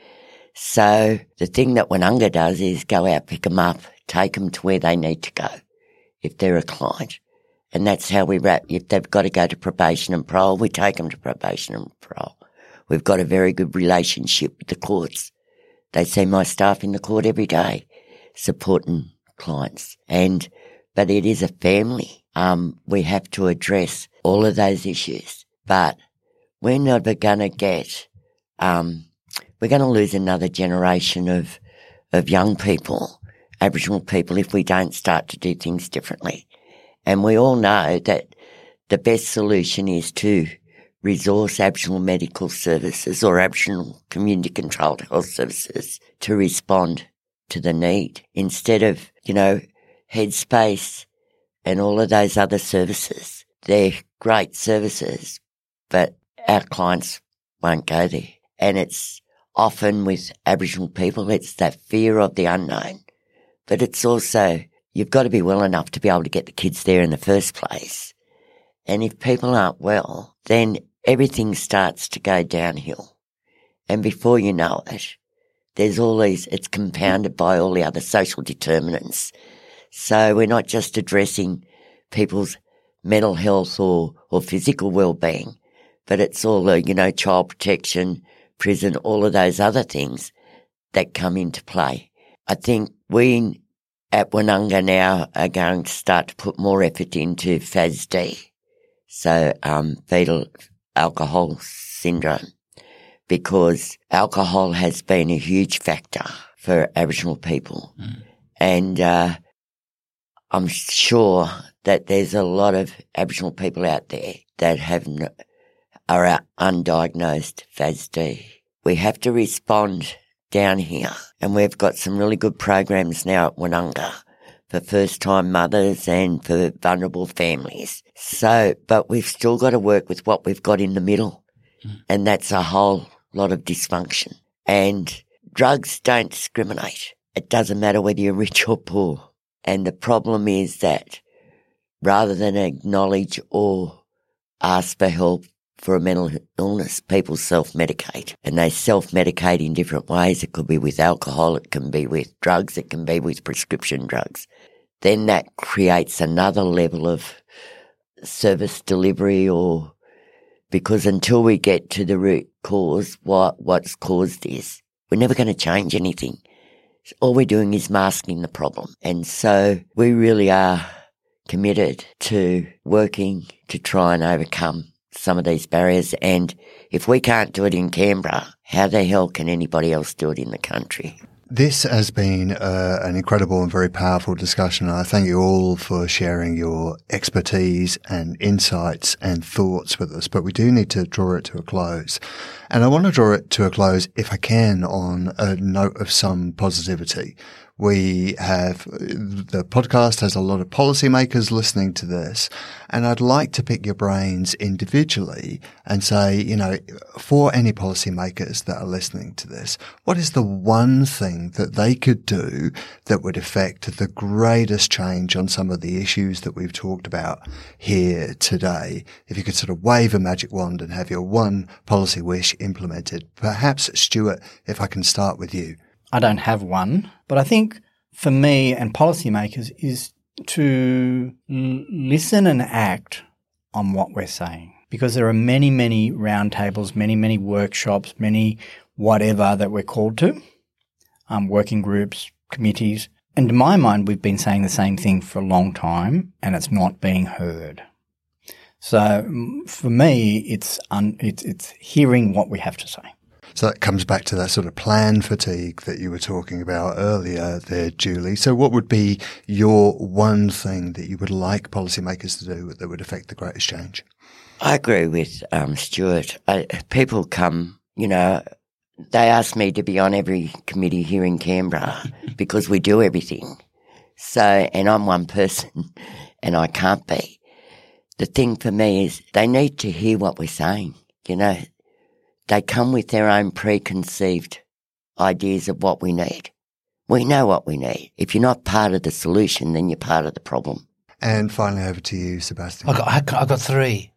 So the thing that Woononga does is go out, pick them up, take them to where they need to go if they're a client. And that's how we wrap. If they've got to go to probation and parole, we take them to probation and parole. We've got a very good relationship with the courts. They see my staff in the court every day supporting clients. But it is a family. We have to address all of those issues. But we're never going to get, we're going to lose another generation of young people, Aboriginal people, if we don't start to do things differently. And we all know that the best solution is to resource Aboriginal medical services or Aboriginal community-controlled health services to respond to the need instead of, you know, Headspace and all of those other services. They're great services, but our clients won't go there. And it's often with Aboriginal people, it's that fear of the unknown. But it's also, you've got to be well enough to be able to get the kids there in the first place. And if people aren't well, then everything starts to go downhill. And before you know it, there's all these, it's compounded by all the other social determinants. So we're not just addressing people's mental health or physical well-being, but it's all the, you know, child protection, prison, all of those other things that come into play. I think we at Woononga now are going to start to put more effort into FASD, so fetal alcohol syndrome, because alcohol has been a huge factor for Aboriginal people. And I'm sure that there's a lot of Aboriginal people out there that are undiagnosed FASD. We have to respond down here, and we've got some really good programs now at Woononga for first-time mothers and for vulnerable families. So, but we've still got to work with what we've got in the middle, and that's a whole lot of dysfunction. And drugs don't discriminate. It doesn't matter whether you're rich or poor. And the problem is that rather than acknowledge or ask for help for a mental illness, people self-medicate. And they self-medicate in different ways. It could be with alcohol, it can be with drugs, it can be with prescription drugs. Then that creates another level of service delivery, or because until we get to the root cause, what's caused this, we're never going to change anything. All we're doing is masking the problem. And so we really are committed to working to try and overcome some of these barriers. And if we can't do it in Canberra, how the hell can anybody else do it in the country? This has been an incredible and very powerful discussion. I thank you all for sharing your expertise and insights and thoughts with us, but we do need to draw it to a close. And I want to draw it to a close, if I can, on a note of some positivity. The podcast has a lot of policymakers listening to this, and I'd like to pick your brains individually and say, you know, for any policymakers that are listening to this, what is the one thing that they could do that would affect the greatest change on some of the issues that we've talked about here today? If you could sort of wave a magic wand and have your one policy wish implemented. Perhaps, Stuart, if I can start with you. I don't have one, but I think for me and policymakers is to listen and act on what we're saying, because there are many, many roundtables, many workshops, many whatever that we're called to, working groups, committees. And to my mind, we've been saying the same thing for a long time and it's not being heard. So for me, it's hearing what we have to say. So that comes back to that sort of plan fatigue that you were talking about earlier there, Julie. So what would be your one thing that you would like policymakers to do that would affect the greatest change? I agree with Stuart. People come, they ask me to be on every committee here in Canberra because we do everything. So, and I'm one person and I can't be. The thing for me is they need to hear what we're saying, They come with their own preconceived ideas of what we need. We know what we need. If you're not part of the solution, then you're part of the problem. And finally, over to you, Sebastian. I got three.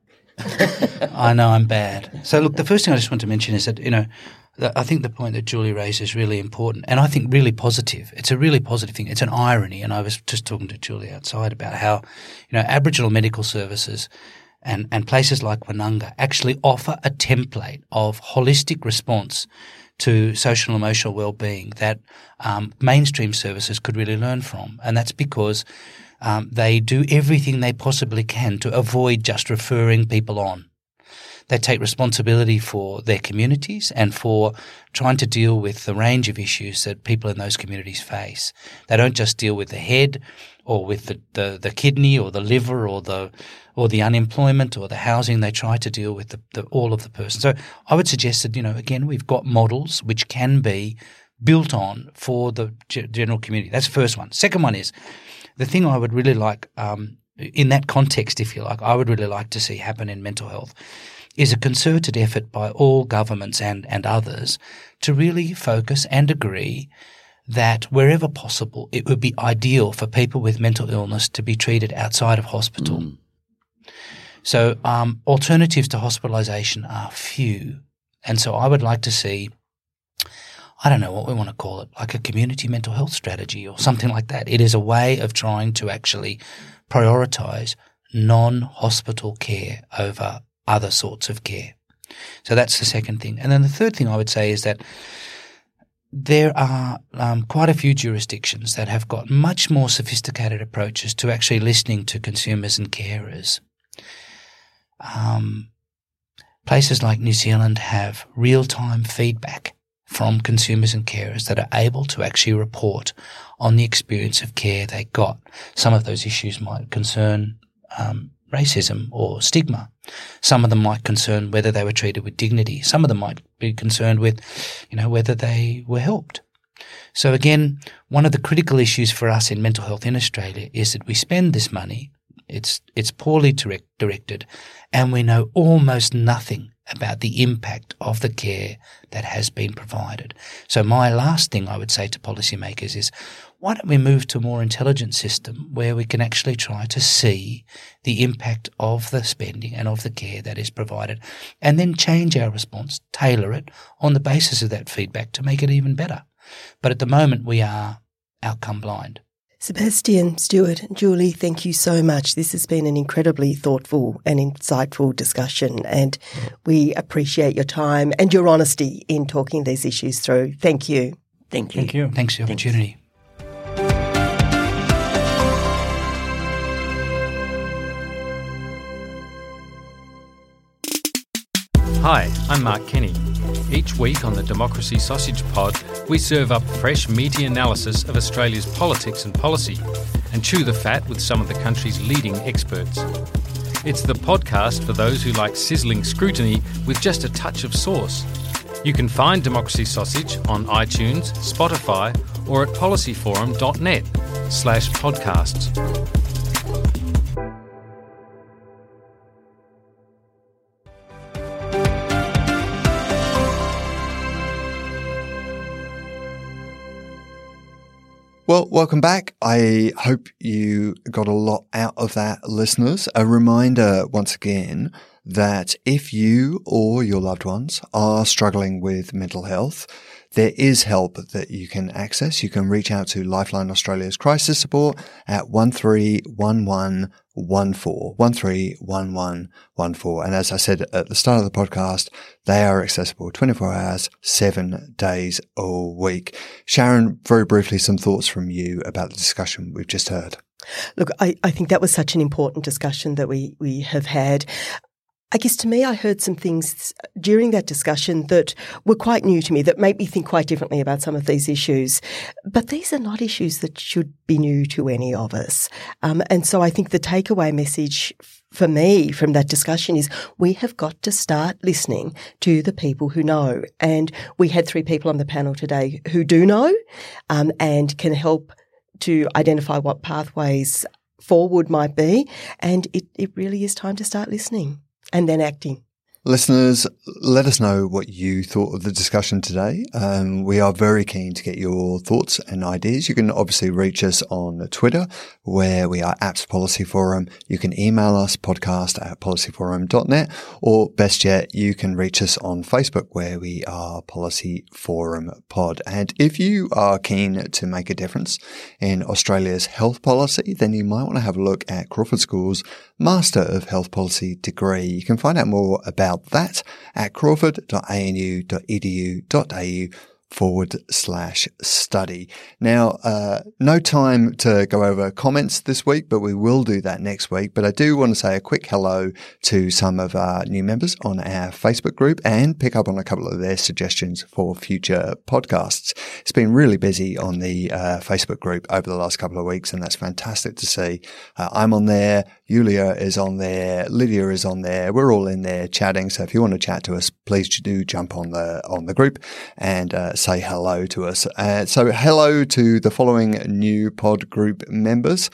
I know I'm bad. So look, the first thing I just want to mention is that, I think the point that Julie raised is really important and I think really positive. It's a really positive thing. It's an irony. And I was just talking to Julie outside about how, Aboriginal medical services and places like Woononga actually offer a template of holistic response to social and emotional well-being that mainstream services could really learn from. And that's because they do everything they possibly can to avoid just referring people on. They take responsibility for their communities and for trying to deal with the range of issues that people in those communities face. They don't just deal with the head or with the kidney or the liver or the unemployment or the housing. They try to deal with all of the person. So I would suggest that, again, we've got models which can be built on for the general community. That's the first one. Second one is the thing I would really like in that context, if you like, I would really like to see happen in mental health is a concerted effort by all governments and others to really focus and agree that wherever possible, it would be ideal for people with mental illness to be treated outside of hospital. Mm. So alternatives to hospitalisation are few. And so I would like to see, I don't know what we want to call it, like a community mental health strategy or something like that. It is a way of trying to actually prioritise non-hospital care over other sorts of care. So that's the second thing. And then the third thing I would say is that there are quite a few jurisdictions that have got much more sophisticated approaches to actually listening to consumers and carers. Places like New Zealand have real-time feedback from consumers and carers that are able to actually report on the experience of care they got. Some of those issues might concern racism or stigma. Some of them might concern whether they were treated with dignity. Some of them might be concerned with, whether they were helped. So again, one of the critical issues for us in mental health in Australia is that we spend this money, it's poorly directed, and we know almost nothing about the impact of the care that has been provided. So my last thing I would say to policymakers is, why don't we move to a more intelligent system where we can actually try to see the impact of the spending and of the care that is provided and then change our response, tailor it on the basis of that feedback to make it even better. But at the moment we are outcome blind. Sebastian, Stuart, and Julie, thank you so much. This has been an incredibly thoughtful and insightful discussion, and we appreciate your time and your honesty in talking these issues through. Thank you. Thank you. Thank you. Thanks for the opportunity. Hi, I'm Mark Kenny. Each week on the Democracy Sausage Pod, we serve up fresh, meaty analysis of Australia's politics and policy and chew the fat with some of the country's leading experts. It's the podcast for those who like sizzling scrutiny with just a touch of sauce. You can find Democracy Sausage on iTunes, Spotify, or at policyforum.net/podcasts. Well, welcome back. I hope you got a lot out of that, listeners. A reminder once again that if you or your loved ones are struggling with mental health, there is help that you can access. You can reach out to Lifeline Australia's crisis support at 131114, 131114. And as I said at the start of the podcast, they are accessible 24 hours, 7 days a week. Sharon, very briefly, some thoughts from you about the discussion we've just heard. Look, I think that was such an important discussion that we have had. I guess to me, I heard some things during that discussion that were quite new to me, that made me think quite differently about some of these issues. But these are not issues that should be new to any of us. And so I think the takeaway message for me from that discussion is we have got to start listening to the people who know. And we had 3 people on the panel today who do know and can help to identify what pathways forward might be. And it really is time to start listening and then acting. Listeners, let us know what you thought of the discussion today. We are very keen to get your thoughts and ideas. You can obviously reach us on Twitter, where we are at Policy Forum. You can email us, podcast@policyforum.net, or best yet, you can reach us on Facebook, where we are Policy Forum Pod. And if you are keen to make a difference in Australia's health policy, then you might want to have a look at Crawford School's Master of Health Policy degree. You can find out more about that at crawford.anu.au/study. Now, no time to go over comments this week, but we will do that next week. But I do want to say a quick hello to some of our new members on our Facebook group and pick up on a couple of their suggestions for future podcasts. It's been really busy on the Facebook group over the last couple of weeks, and that's fantastic to see. I'm on there. Yulia is on there. Lydia is on there. We're all in there chatting. So if you want to chat to us, please do jump on the group and say hello to us. So hello to the following new pod group members: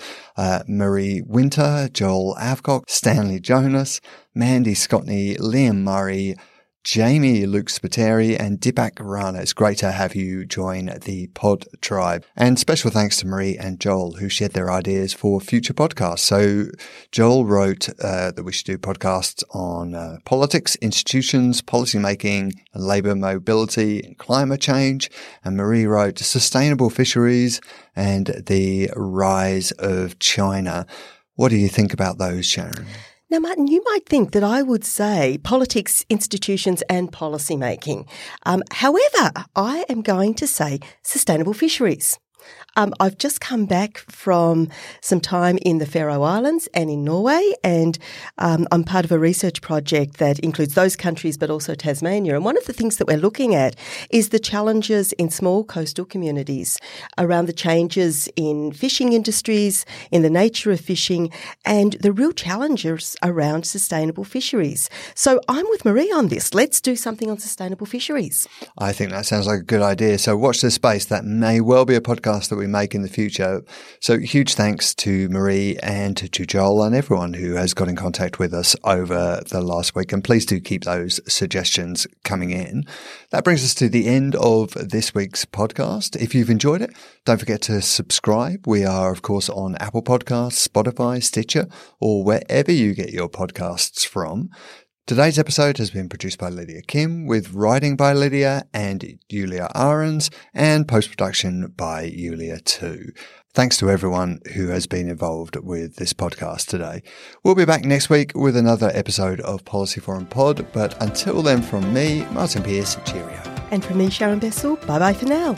Marie Winter, Joel Avcock, Stanley Jonas, Mandy Scottney, Liam Murray, Jamie Luke Spiteri, and Deepak Rana. It's great to have you join the pod tribe. And special thanks to Marie and Joel, who shared their ideas for future podcasts. So Joel wrote that we should do podcasts on politics, institutions, policymaking, and labour mobility and climate change. And Marie wrote sustainable fisheries and the rise of China. What do you think about those, Sharon? Now, Martin, you might think that I would say politics, institutions and policy making. However, I am going to say sustainable fisheries. I've just come back from some time in the Faroe Islands and in Norway, and I'm part of a research project that includes those countries but also Tasmania. And one of the things that we're looking at is the challenges in small coastal communities around the changes in fishing industries, in the nature of fishing, and the real challenges around sustainable fisheries. So I'm with Marie on this. Let's do something on sustainable fisheries. I think that sounds like a good idea. So watch this space. That may well be a podcast that we make in the future. So huge thanks to Marie and to Joel and everyone who has got in contact with us over the last week. And please do keep those suggestions coming in. That brings us to the end of this week's podcast. If you've enjoyed it, don't forget to subscribe. We are, of course, on Apple Podcasts, Spotify, Stitcher, or wherever you get your podcasts from. Today's episode has been produced by Lydia Kim, with writing by Lydia and Yulia Ahrens, and post-production by Yulia too. Thanks to everyone who has been involved with this podcast today. We'll be back next week with another episode of Policy Forum Pod, but until then, from me, Martin Pearce, cheerio. And from me, Sharon Bessel, bye-bye for now.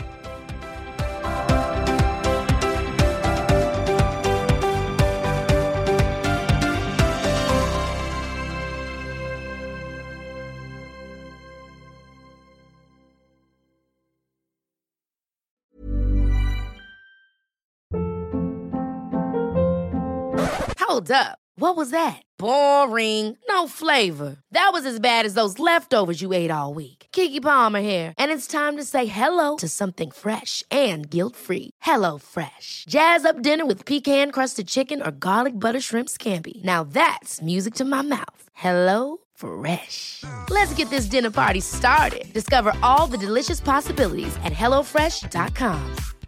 Hold up. What was that? Boring. No flavor. That was as bad as those leftovers you ate all week. Keke Palmer here. And it's time to say hello to something fresh and guilt-free. Hello Fresh. Jazz up dinner with pecan-crusted chicken or garlic butter shrimp scampi. Now that's music to my mouth. Hello Fresh. Let's get this dinner party started. Discover all the delicious possibilities at HelloFresh.com.